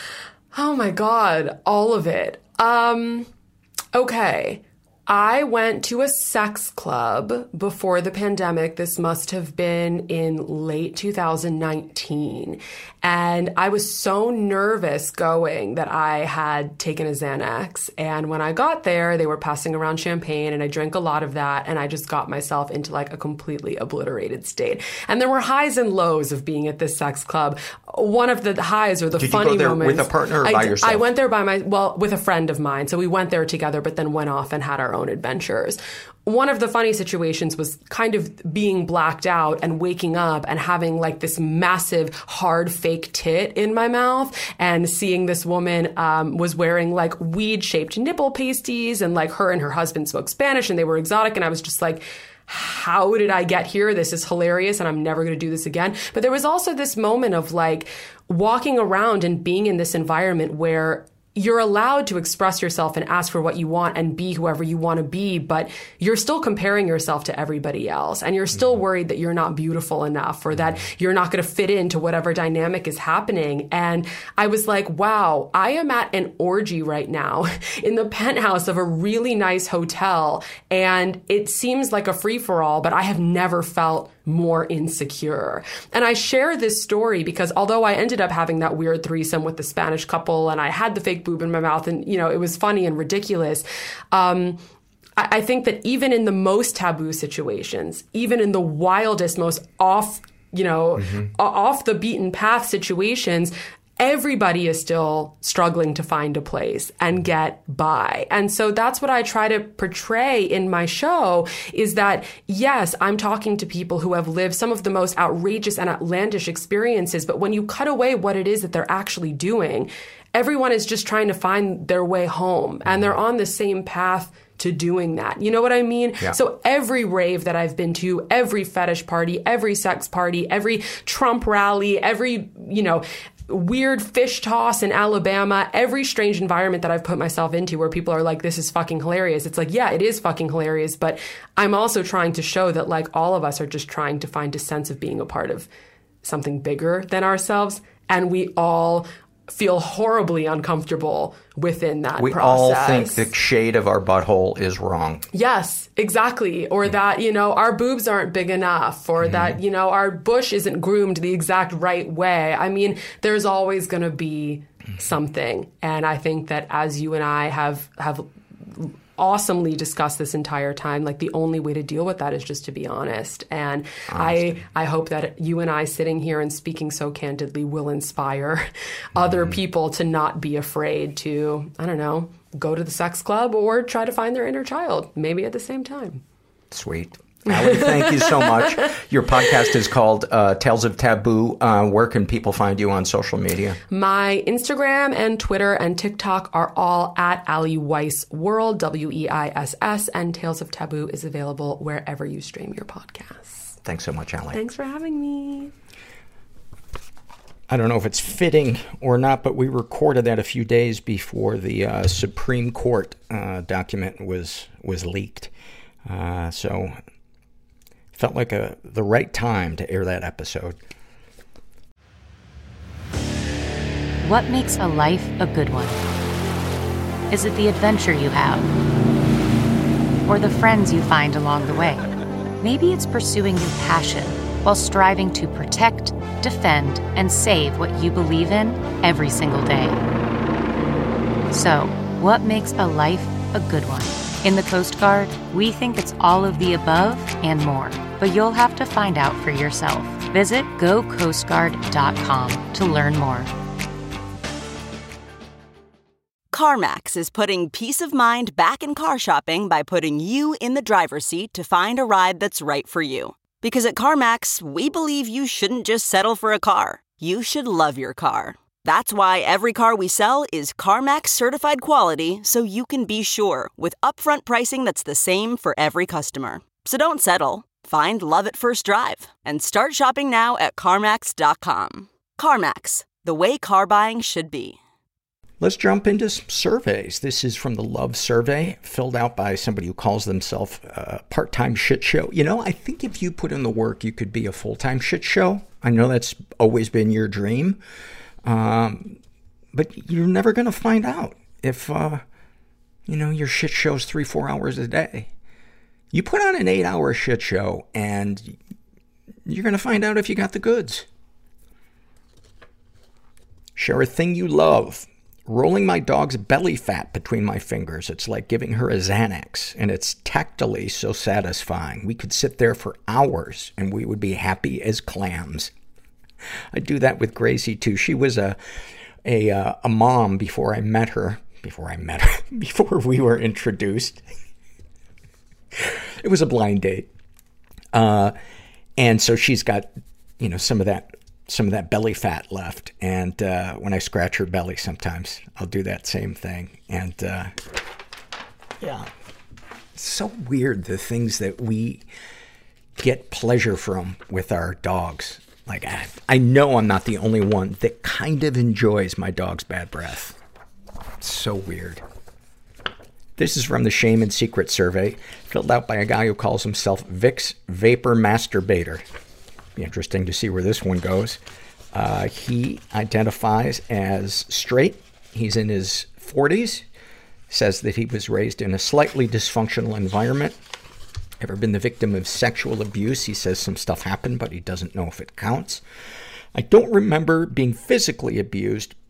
Oh my God, all of it. Um, okay. I went to a sex club before the pandemic. This must have been in late two thousand nineteen. And I was so nervous going that I had taken a Xanax. And when I got there, they were passing around champagne and I drank a lot of that. And I just got myself into like a completely obliterated state. And there were highs and lows of being at this sex club. One of the highs or the Did funny you go there moments. With a partner or I, by yourself? I went there by my, well, with a friend of mine. So we went there together, but then went off and had our own adventures. One of the funny situations was kind of being blacked out and waking up and having like this massive hard fake tit in my mouth, and seeing this woman um, was wearing like weed shaped nipple pasties, and like her and her husband spoke Spanish and they were exotic. And I was just like, how did I get here? This is hilarious and I'm never going to do this again. But there was also this moment of like walking around and being in this environment where you're allowed to express yourself and ask for what you want and be whoever you want to be, but you're still comparing yourself to everybody else. And you're still worried that you're not beautiful enough or that you're not going to fit into whatever dynamic is happening. And I was like, wow, I am at an orgy right now in the penthouse of a really nice hotel. And it seems like a free-for-all, but I have never felt more insecure. And I share this story because although I ended up having that weird threesome with the Spanish couple and I had the fake boob in my mouth and, you know, it was funny and ridiculous, um, I, I think that even in the most taboo situations, even in the wildest, most off, you know, mm-hmm. off the beaten path situations, everybody is still struggling to find a place and get by. And so that's what I try to portray in my show, is that, yes, I'm talking to people who have lived some of the most outrageous and outlandish experiences, but when you cut away what it is that they're actually doing, everyone is just trying to find their way home, and they're on the same path to doing that. You know what I mean? Yeah. So every rave that I've been to, every fetish party, every sex party, every Trump rally, every, you know, weird fish toss in Alabama, every strange environment that I've put myself into where people are like, this is fucking hilarious. It's like, yeah, it is fucking hilarious. But I'm also trying to show that, like, all of us are just trying to find a sense of being a part of something bigger than ourselves. And we all feel horribly uncomfortable within that we process. all think the shade of our butthole is wrong. Yes, exactly. Or mm. that, you know, our boobs aren't big enough, or mm. that, you know, our bush isn't groomed the exact right way. I mean, there's always going to be something. And I think that as you and I have have awesomely discussed this entire time, like, the only way to deal with that is just to be honest. And Honesty. I I hope that you and I sitting here and speaking so candidly will inspire mm. other people to not be afraid to, I don't know, go to the sex club or try to find their inner child, maybe at the same time. Sweet. Allie, thank you so much. Your podcast is called uh, Tales of Taboo. Uh, where can people find you on social media? My Instagram and Twitter and TikTok are all at Allie Weiss World, W E I S S, and Tales of Taboo is available wherever you stream your podcasts. Thanks so much, Allie. Thanks for having me. I don't know if it's fitting or not, but we recorded that a few days before the uh, Supreme Court uh, document was was leaked. Uh, so... Felt like a the right time to air that episode. What makes a life a good one? Is it the adventure you have? Or the friends you find along the way? Maybe it's pursuing your passion while striving to protect, defend, and save what you believe in every single day. So, what makes a life a good one? In the Coast Guard, we think it's all of the above and more, but you'll have to find out for yourself. Visit go coast guard dot com to learn more. CarMax is putting peace of mind back in car shopping by putting you in the driver's seat to find a ride that's right for you. Because at CarMax, we believe you shouldn't just settle for a car. You should love your car. That's why every car we sell is CarMax certified quality, so you can be sure with upfront pricing that's the same for every customer. So don't settle. Find love at first drive and start shopping now at CarMax dot com. CarMax, the way car buying should be. Let's jump into some surveys. This is from the Love Survey, filled out by somebody who calls themselves a part-time shit show. You know, I think if you put in the work, you could be a full-time shit show. I know that's always been your dream. Um, but you're never going to find out if, uh, you know, your shit show's three, four hours a day. You put on an eight-hour shit show, and you're going to find out if you got the goods. Share a thing you love. Rolling my dog's belly fat between my fingers. It's like giving her a Xanax, and it's tactily so satisfying. We could sit there for hours, and we would be happy as clams. I do that with Gracie too. She was a, a, uh, a mom before I met her, before I met her, before we were introduced. It was a blind date. Uh, and so she's got, you know, some of that, some of that belly fat left. And, uh, when I scratch her belly, sometimes I'll do that same thing. And, uh, yeah, it's so weird. The things that we get pleasure from with our dogs. Like, I, I know I'm not the only one that kind of enjoys my dog's bad breath. It's so weird. This is from the Shame and Secret survey, filled out by a guy who calls himself Vicks Vapor Masturbator. Be interesting to see where this one goes. Uh, he identifies as straight. He's in his forties. Says that he was raised in a slightly dysfunctional environment. Ever been the victim of sexual abuse? He says some stuff happened, but he doesn't know if it counts. I don't remember being physically abused,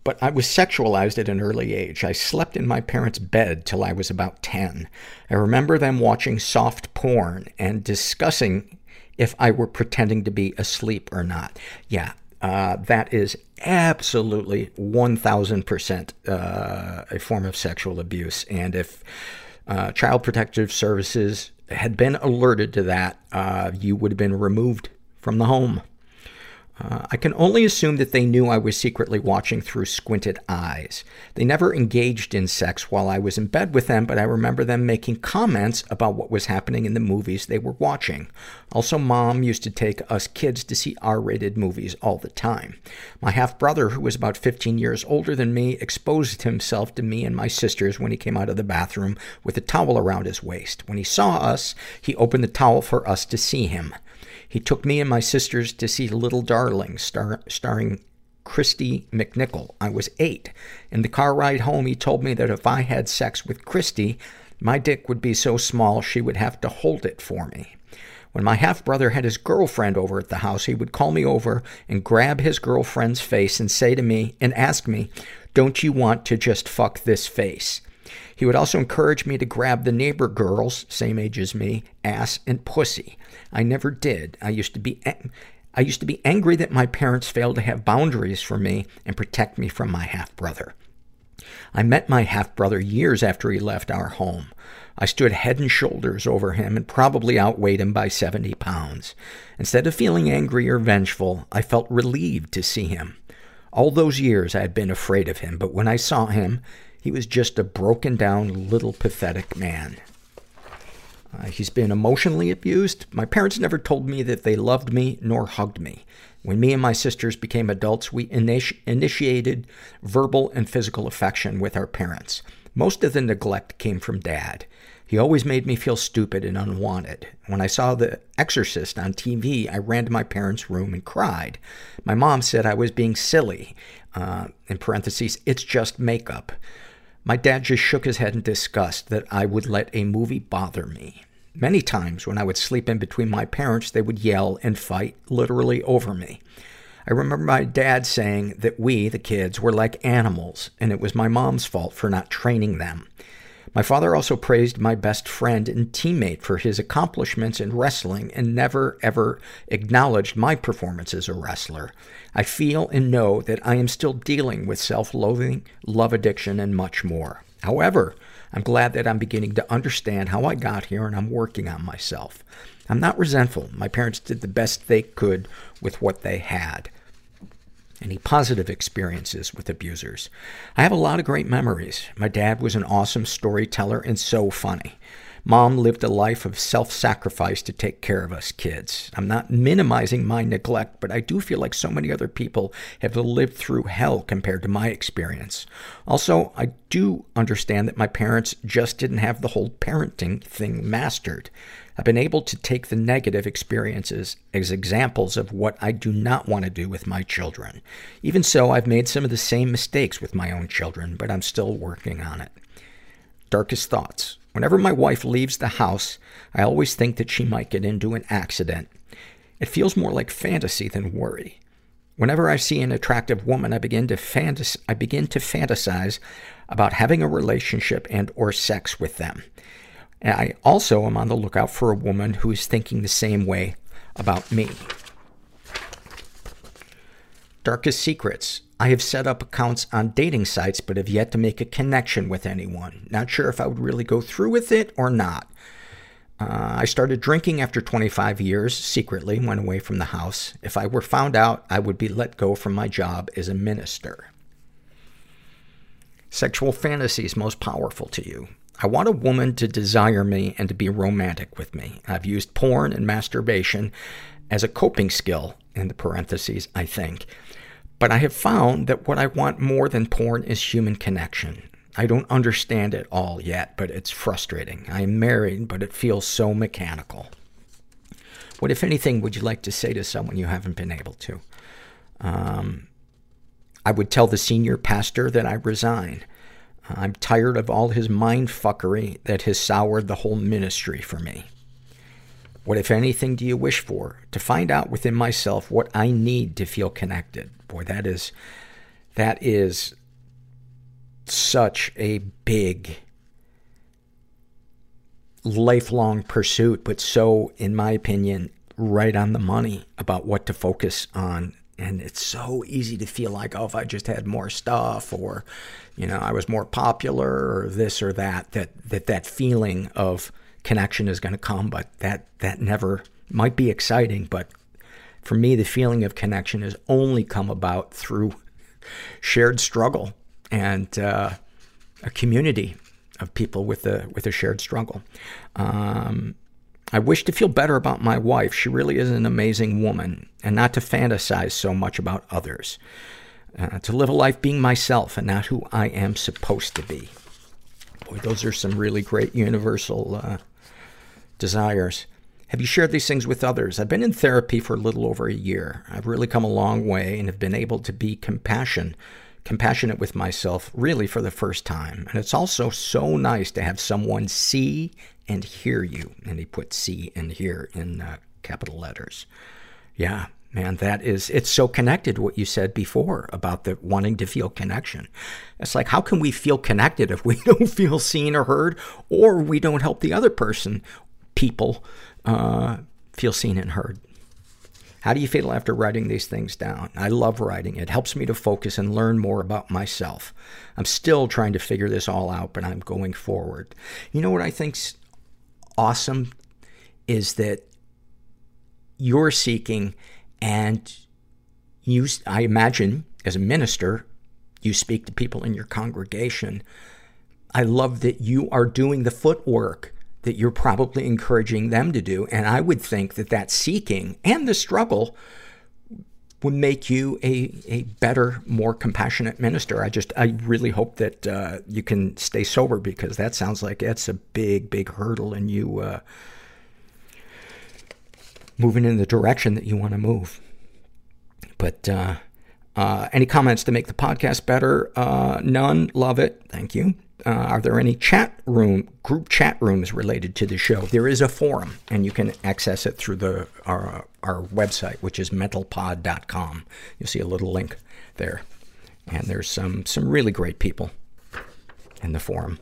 but I was sexualized at an early age. I slept in my parents' bed till I was about ten. I remember them watching soft porn and discussing if I were pretending to be asleep or not. Yeah, uh, that is absolutely one thousand percent uh, a form of sexual abuse. And if uh, Child Protective Services had been alerted to that, uh, you would have been removed from the home. Uh, I can only assume that they knew I was secretly watching through squinted eyes. They never engaged in sex while I was in bed with them, but I remember them making comments about what was happening in the movies they were watching. Also, Mom used to take us kids to see R-rated movies all the time. My half-brother, who was about fifteen years older than me, exposed himself to me and my sisters when he came out of the bathroom with a towel around his waist. When he saw us, he opened the towel for us to see him. He took me and my sisters to see Little Darling, star- starring Christy McNichol. I was eight. In the car ride home, he told me that if I had sex with Christy, my dick would be so small she would have to hold it for me. When my half-brother had his girlfriend over at the house, he would call me over and grab his girlfriend's face and say to me, and ask me, "Don't you want to just fuck this face?" He would also encourage me to grab the neighbor girls, same age as me, ass and pussy. I never did. I used to be, I used to be angry that my parents failed to have boundaries for me and protect me from my half-brother. I met my half-brother years after he left our home. I stood head and shoulders over him and probably outweighed him by seventy pounds. Instead of feeling angry or vengeful, I felt relieved to see him. All those years I had been afraid of him, but when I saw him, he was just a broken-down, little pathetic man. Uh, he's been emotionally abused. My parents never told me that they loved me nor hugged me. When me and my sisters became adults, we initi- initiated verbal and physical affection with our parents. Most of the neglect came from Dad. He always made me feel stupid and unwanted. When I saw The Exorcist on T V, I ran to my parents' room and cried. My mom said I was being silly. Uh, in parentheses, it's just makeup. My dad just shook his head in disgust that I would let a movie bother me. Many times when I would sleep in between my parents, they would yell and fight literally over me. I remember my dad saying that we, the kids, were like animals, and it was my mom's fault for not training them. My father also praised my best friend and teammate for his accomplishments in wrestling and never, ever acknowledged my performance as a wrestler. I feel and know that I am still dealing with self-loathing, love addiction, and much more. However, I'm glad that I'm beginning to understand how I got here and I'm working on myself. I'm not resentful. My parents did the best they could with what they had. Any positive experiences with abusers? I have a lot of great memories. My dad was an awesome storyteller and so funny. Mom lived a life of self-sacrifice to take care of us kids. I'm not minimizing my neglect, but I do feel like so many other people have lived through hell compared to my experience. Also, I do understand that my parents just didn't have the whole parenting thing mastered. I've been able to take the negative experiences as examples of what I do not want to do with my children. Even so, I've made some of the same mistakes with my own children, but I'm still working on it. Darkest thoughts. Whenever my wife leaves the house, I always think that she might get into an accident. It feels more like fantasy than worry. Whenever I see an attractive woman, I begin to fantas- I begin to fantasize about having a relationship and or sex with them. And I also am on the lookout for a woman who is thinking the same way about me. Darkest secrets. I have set up accounts on dating sites, but have yet to make a connection with anyone. Not sure if I would really go through with it or not. Uh, I started drinking after twenty-five years, secretly, went away from the house. If I were found out, I would be let go from my job as a minister. Sexual fantasies most powerful to you. I want a woman to desire me and to be romantic with me. I've used porn and masturbation as a coping skill, in the parentheses, I think. But I have found that what I want more than porn is human connection. I don't understand it all yet, but it's frustrating. I am married, but it feels so mechanical. What, if anything, would you like to say to someone you haven't been able to? Um, I would tell the senior pastor that I resign. I'm tired of all his mind fuckery that has soured the whole ministry for me. What, if anything, do you wish for? To find out within myself what I need to feel connected. Boy, that is, that is such a big, lifelong pursuit, but so, in my opinion, right on the money about what to focus on. And it's so easy to feel like, oh, if I just had more stuff, or, you know, I was more popular, or this or that, that, that, that feeling of connection is going to come, but that, that never might be exciting. But for me, the feeling of connection has only come about through shared struggle and, uh, a community of people with a, with a shared struggle. Um, I wish to feel better about my wife. She really is an amazing woman, and not to fantasize so much about others. Uh, to live a life being myself and not who I am supposed to be. Boy, those are some really great universal uh, desires. Have you shared these things with others? I've been in therapy for a little over a year. I've really come a long way and have been able to be compassion, compassionate with myself really for the first time. And it's also so nice to have someone see and hear you. And he put see and hear in uh, capital letters. Yeah, man, that is, it's so connected to what you said before about the wanting to feel connection. It's like, how can we feel connected if we don't feel seen or heard, or we don't help the other person, people, uh, feel seen and heard? How do you feel after writing these things down? I love writing. It helps me to focus and learn more about myself. I'm still trying to figure this all out, but I'm going forward. You know what I think's awesome is that you're seeking, and you, I imagine, as a minister, you speak to people in your congregation. I love that you are doing the footwork that you're probably encouraging them to do. And I would think that that seeking and the struggle would make you a, a better, more compassionate minister. I just, I really hope that, uh, you can stay sober, because that sounds like that's a big, big hurdle in you, uh, moving in the direction that you want to move. But, uh, uh, any comments to make the podcast better? Uh, none. Love it. Thank you. Uh, are there any chat room, group chat rooms related to the show? There is a forum, and you can access it through the, our, our website, which is mental pod dot com. You'll see a little link there. And there's some, some really great people in the forum.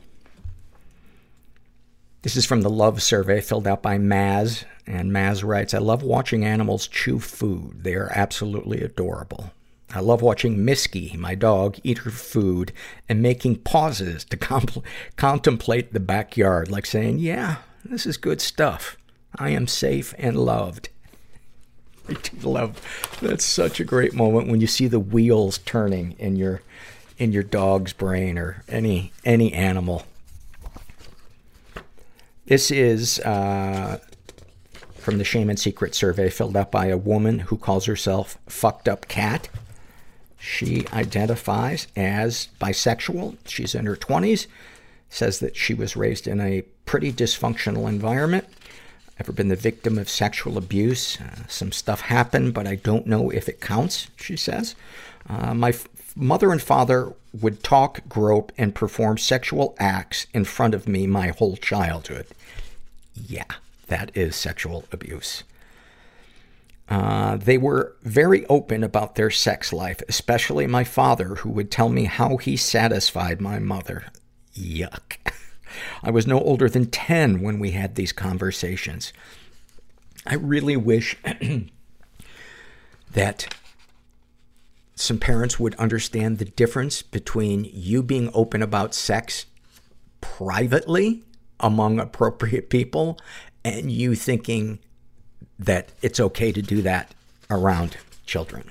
This is from the Love Survey filled out by Maz. And Maz writes, I love watching animals chew food. They are absolutely adorable. I love watching Misky, my dog, eat her food and making pauses to compl- contemplate the backyard, like saying, yeah, this is good stuff. I am safe and loved. I do love, that's such a great moment when you see the wheels turning in your, in your dog's brain, or any, any animal. This is, uh, from the Shame and Secret survey filled out by a woman who calls herself Fucked Up Cat. She identifies as bisexual. She's in her twenties. Says that she was raised in a pretty dysfunctional environment. Ever been the victim of sexual abuse? Uh, some stuff happened, but I don't know if it counts, she says. Uh, my f- mother and father would talk, grope, and perform sexual acts in front of me my whole childhood. Yeah, that is sexual abuse. Uh, they were very open about their sex life, especially my father, who would tell me how he satisfied my mother. Yuck. I was no older than ten when we had these conversations. I really wish that some parents would understand the difference between you being open about sex privately among appropriate people and you thinking that it's okay to do that around children.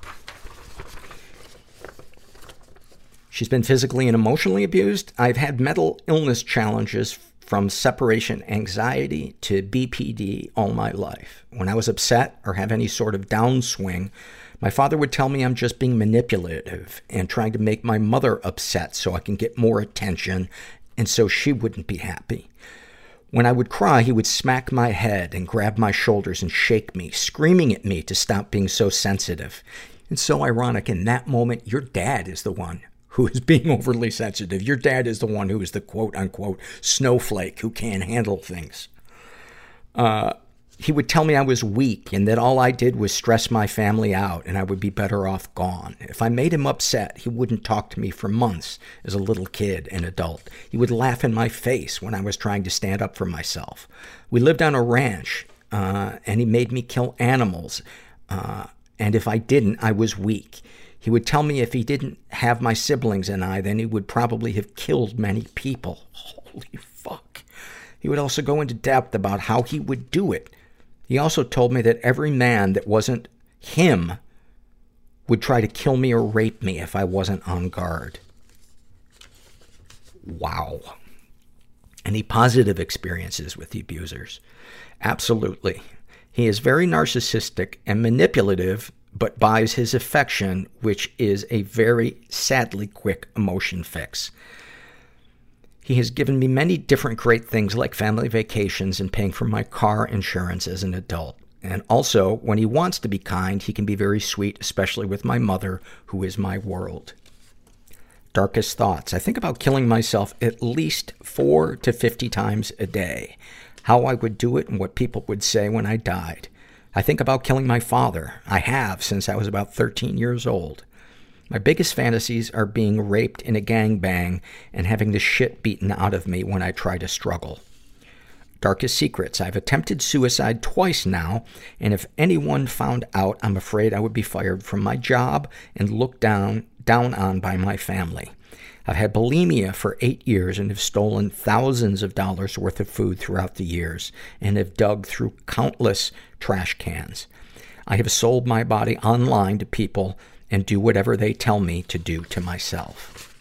She's been physically and emotionally abused. I've had mental illness challenges from separation anxiety to B P D all my life. When I was upset or have any sort of downswing, my father would tell me I'm just being manipulative and trying to make my mother upset so I can get more attention and so she wouldn't be happy. When I would cry, he would smack my head and grab my shoulders and shake me, screaming at me to stop being so sensitive. It's so ironic. In that moment, your dad is the one who is being overly sensitive. Your dad is the one who is the quote-unquote snowflake who can't handle things. Uh, He would tell me I was weak and that all I did was stress my family out and I would be better off gone. If I made him upset, he wouldn't talk to me for months as a little kid and adult. He would laugh in my face when I was trying to stand up for myself. We lived on a ranch, uh, and he made me kill animals. Uh, and if I didn't, I was weak. He would tell me if he didn't have my siblings and I, then he would probably have killed many people. Holy fuck. He would also go into depth about how he would do it. He also told me that every man that wasn't him would try to kill me or rape me if I wasn't on guard. Wow. Any positive experiences with the abusers? Absolutely. He is very narcissistic and manipulative, but buys his affection, which is a very sadly quick emotion fix. He has given me many different great things like family vacations and paying for my car insurance as an adult. And also, when he wants to be kind, he can be very sweet, especially with my mother, who is my world. Darkest thoughts. I think about killing myself at least four to fifty times a day. How I would do it and what people would say when I died. I think about killing my father. I have since I was about thirteen years old. My biggest fantasies are being raped in a gangbang and having the shit beaten out of me when I try to struggle. Darkest secrets. I've attempted suicide twice now, and if anyone found out, I'm afraid I would be fired from my job and looked down, down on by my family. I've had bulimia for eight years and have stolen thousands of dollars worth of food throughout the years and have dug through countless trash cans. I have sold my body online to people and do whatever they tell me to do to myself.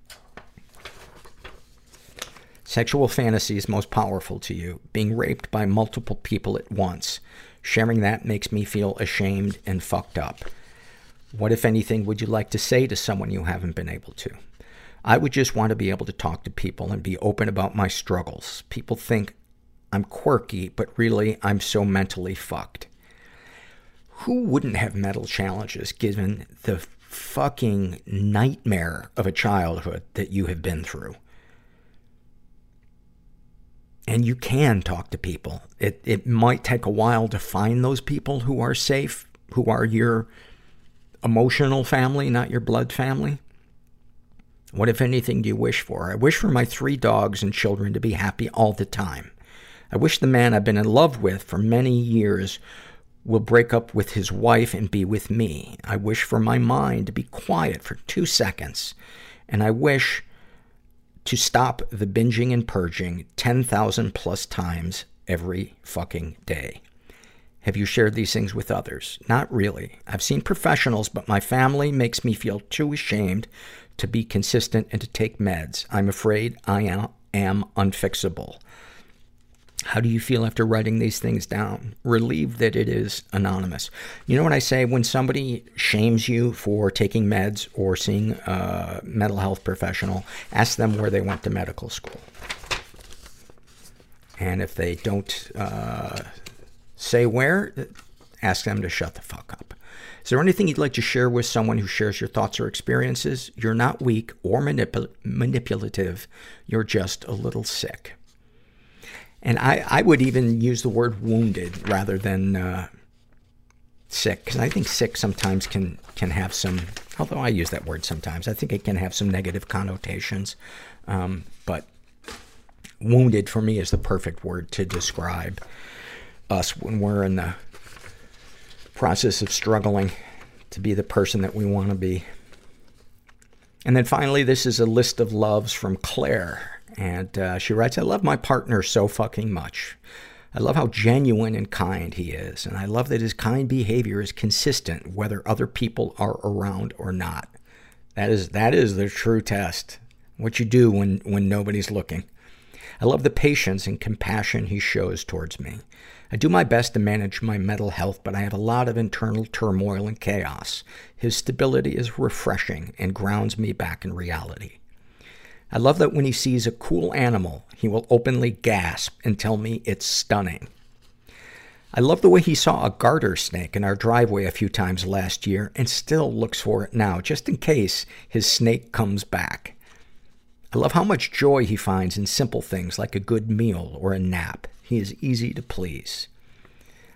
Sexual fantasies most powerful to you. Being raped by multiple people at once. Sharing that makes me feel ashamed and fucked up. What, if anything, would you like to say to someone you haven't been able to? I would just want to be able to talk to people and be open about my struggles. People think I'm quirky, but really I'm so mentally fucked. Who wouldn't have mental challenges given the fucking nightmare of a childhood that you have been through? And you can talk to people. It, it might take a while to find those people who are safe, who are your emotional family, not your blood family. What, if anything, do you wish for? I wish for my three dogs and children to be happy all the time. I wish the man I've been in love with for many years will break up with his wife and be with me. I wish for my mind to be quiet for two seconds. And I wish to stop the binging and purging ten thousand plus times every fucking day. Have you shared these things with others? Not really. I've seen professionals, but my family makes me feel too ashamed to be consistent and to take meds. I'm afraid I am, am unfixable. How do you feel after writing these things down? Relieved that it is anonymous. You know what I say? When somebody shames you for taking meds or seeing a mental health professional, ask them where they went to medical school. And if they don't uh, say where, ask them to shut the fuck up. Is there anything you'd like to share with someone who shares your thoughts or experiences? You're not weak or manipul- manipulative. You're just a little sick. And I, I would even use the word wounded rather than uh, sick, because I think sick sometimes can, can have some, although I use that word sometimes, I think it can have some negative connotations. Um, but wounded for me is the perfect word to describe us when we're in the process of struggling to be the person that we want to be. And then finally, this is a list of loves from Claire. And uh, she writes, I love my partner so fucking much. I love how genuine and kind he is. And I love that his kind behavior is consistent, whether other people are around or not. That is, that is the true test. What you do when, when nobody's looking. I love the patience and compassion he shows towards me. I do my best to manage my mental health, but I have a lot of internal turmoil and chaos. His stability is refreshing and grounds me back in reality. I love that when he sees a cool animal, he will openly gasp and tell me it's stunning. I love the way he saw a garter snake in our driveway a few times last year and still looks for it now, just in case his snake comes back. I love how much joy he finds in simple things like a good meal or a nap. He is easy to please.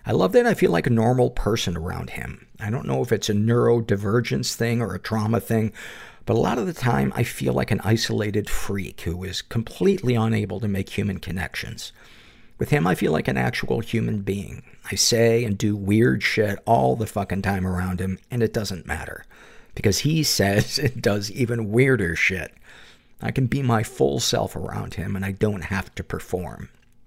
I love that I feel like a normal person around him. I don't know if it's a neurodivergence thing or a trauma thing, but a lot of the time I feel like an isolated freak who is completely unable to make human connections. With him, I feel like an actual human being. I say and do weird shit all the fucking time around him, and it doesn't matter. Because he says and does even weirder shit. I can be my full self around him, and I don't have to perform.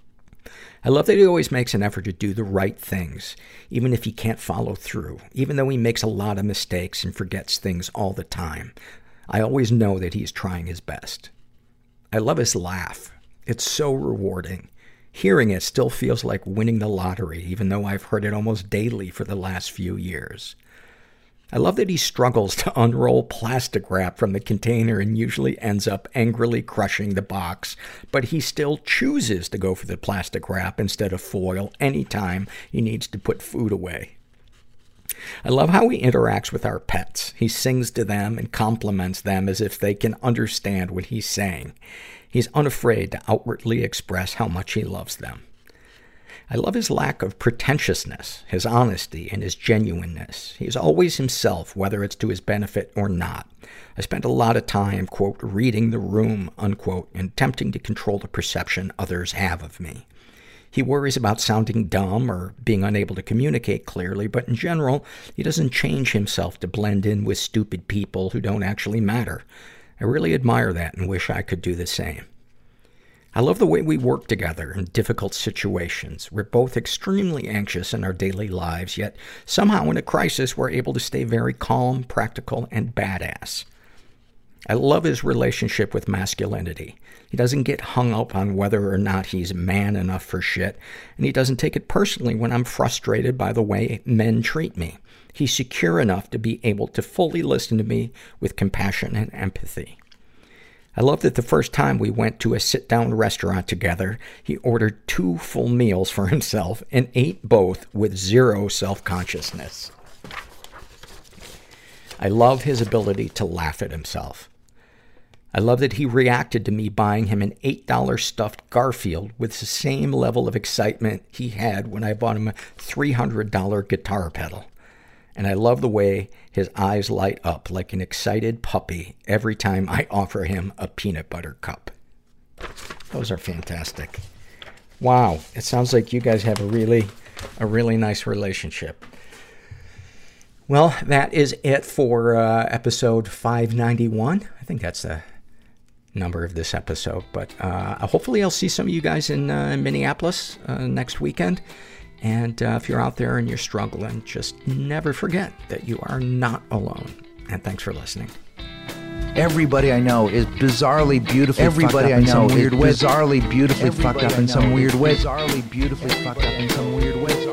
I love that he always makes an effort to do the right things, even if he can't follow through, even though he makes a lot of mistakes and forgets things all the time. I always know that he's trying his best. I love his laugh. It's so rewarding. Hearing it still feels like winning the lottery, even though I've heard it almost daily for the last few years. I love that he struggles to unroll plastic wrap from the container and usually ends up angrily crushing the box, but he still chooses to go for the plastic wrap instead of foil anytime he needs to put food away. I love how he interacts with our pets. He sings to them and compliments them as if they can understand what he's saying. He's unafraid to outwardly express how much he loves them. I love his lack of pretentiousness, his honesty, and his genuineness. He's always himself, whether it's to his benefit or not. I spend a lot of time, quote, reading the room, unquote, and attempting to control the perception others have of me. He worries about sounding dumb or being unable to communicate clearly, but in general, he doesn't change himself to blend in with stupid people who don't actually matter. I really admire that and wish I could do the same. I love the way we work together in difficult situations. We're both extremely anxious in our daily lives, yet somehow in a crisis we're able to stay very calm, practical, and badass. I love his relationship with masculinity. He doesn't get hung up on whether or not he's man enough for shit, and he doesn't take it personally when I'm frustrated by the way men treat me. He's secure enough to be able to fully listen to me with compassion and empathy. I love that the first time we went to a sit-down restaurant together, he ordered two full meals for himself and ate both with zero self-consciousness. I love his ability to laugh at himself. I love that he reacted to me buying him an eight dollar stuffed Garfield with the same level of excitement he had when I bought him a three hundred dollar guitar pedal. And I love the way his eyes light up like an excited puppy every time I offer him a peanut butter cup. Those are fantastic. Wow. It sounds like you guys have a really, a really nice relationship. Well, that is it for uh, episode five ninety-one. I think that's the number of this episode. But uh, hopefully I'll see some of you guys in uh, Minneapolis uh, next weekend. And uh, if you're out there and you're struggling, just never forget that you are not alone. And thanks for listening. Everybody I know is bizarrely beautifully Everybody fucked up I in know some weird way. Bizarrely beautifully Everybody fucked up in some weird way. Bizarrely beautifully fucked up in some weird way.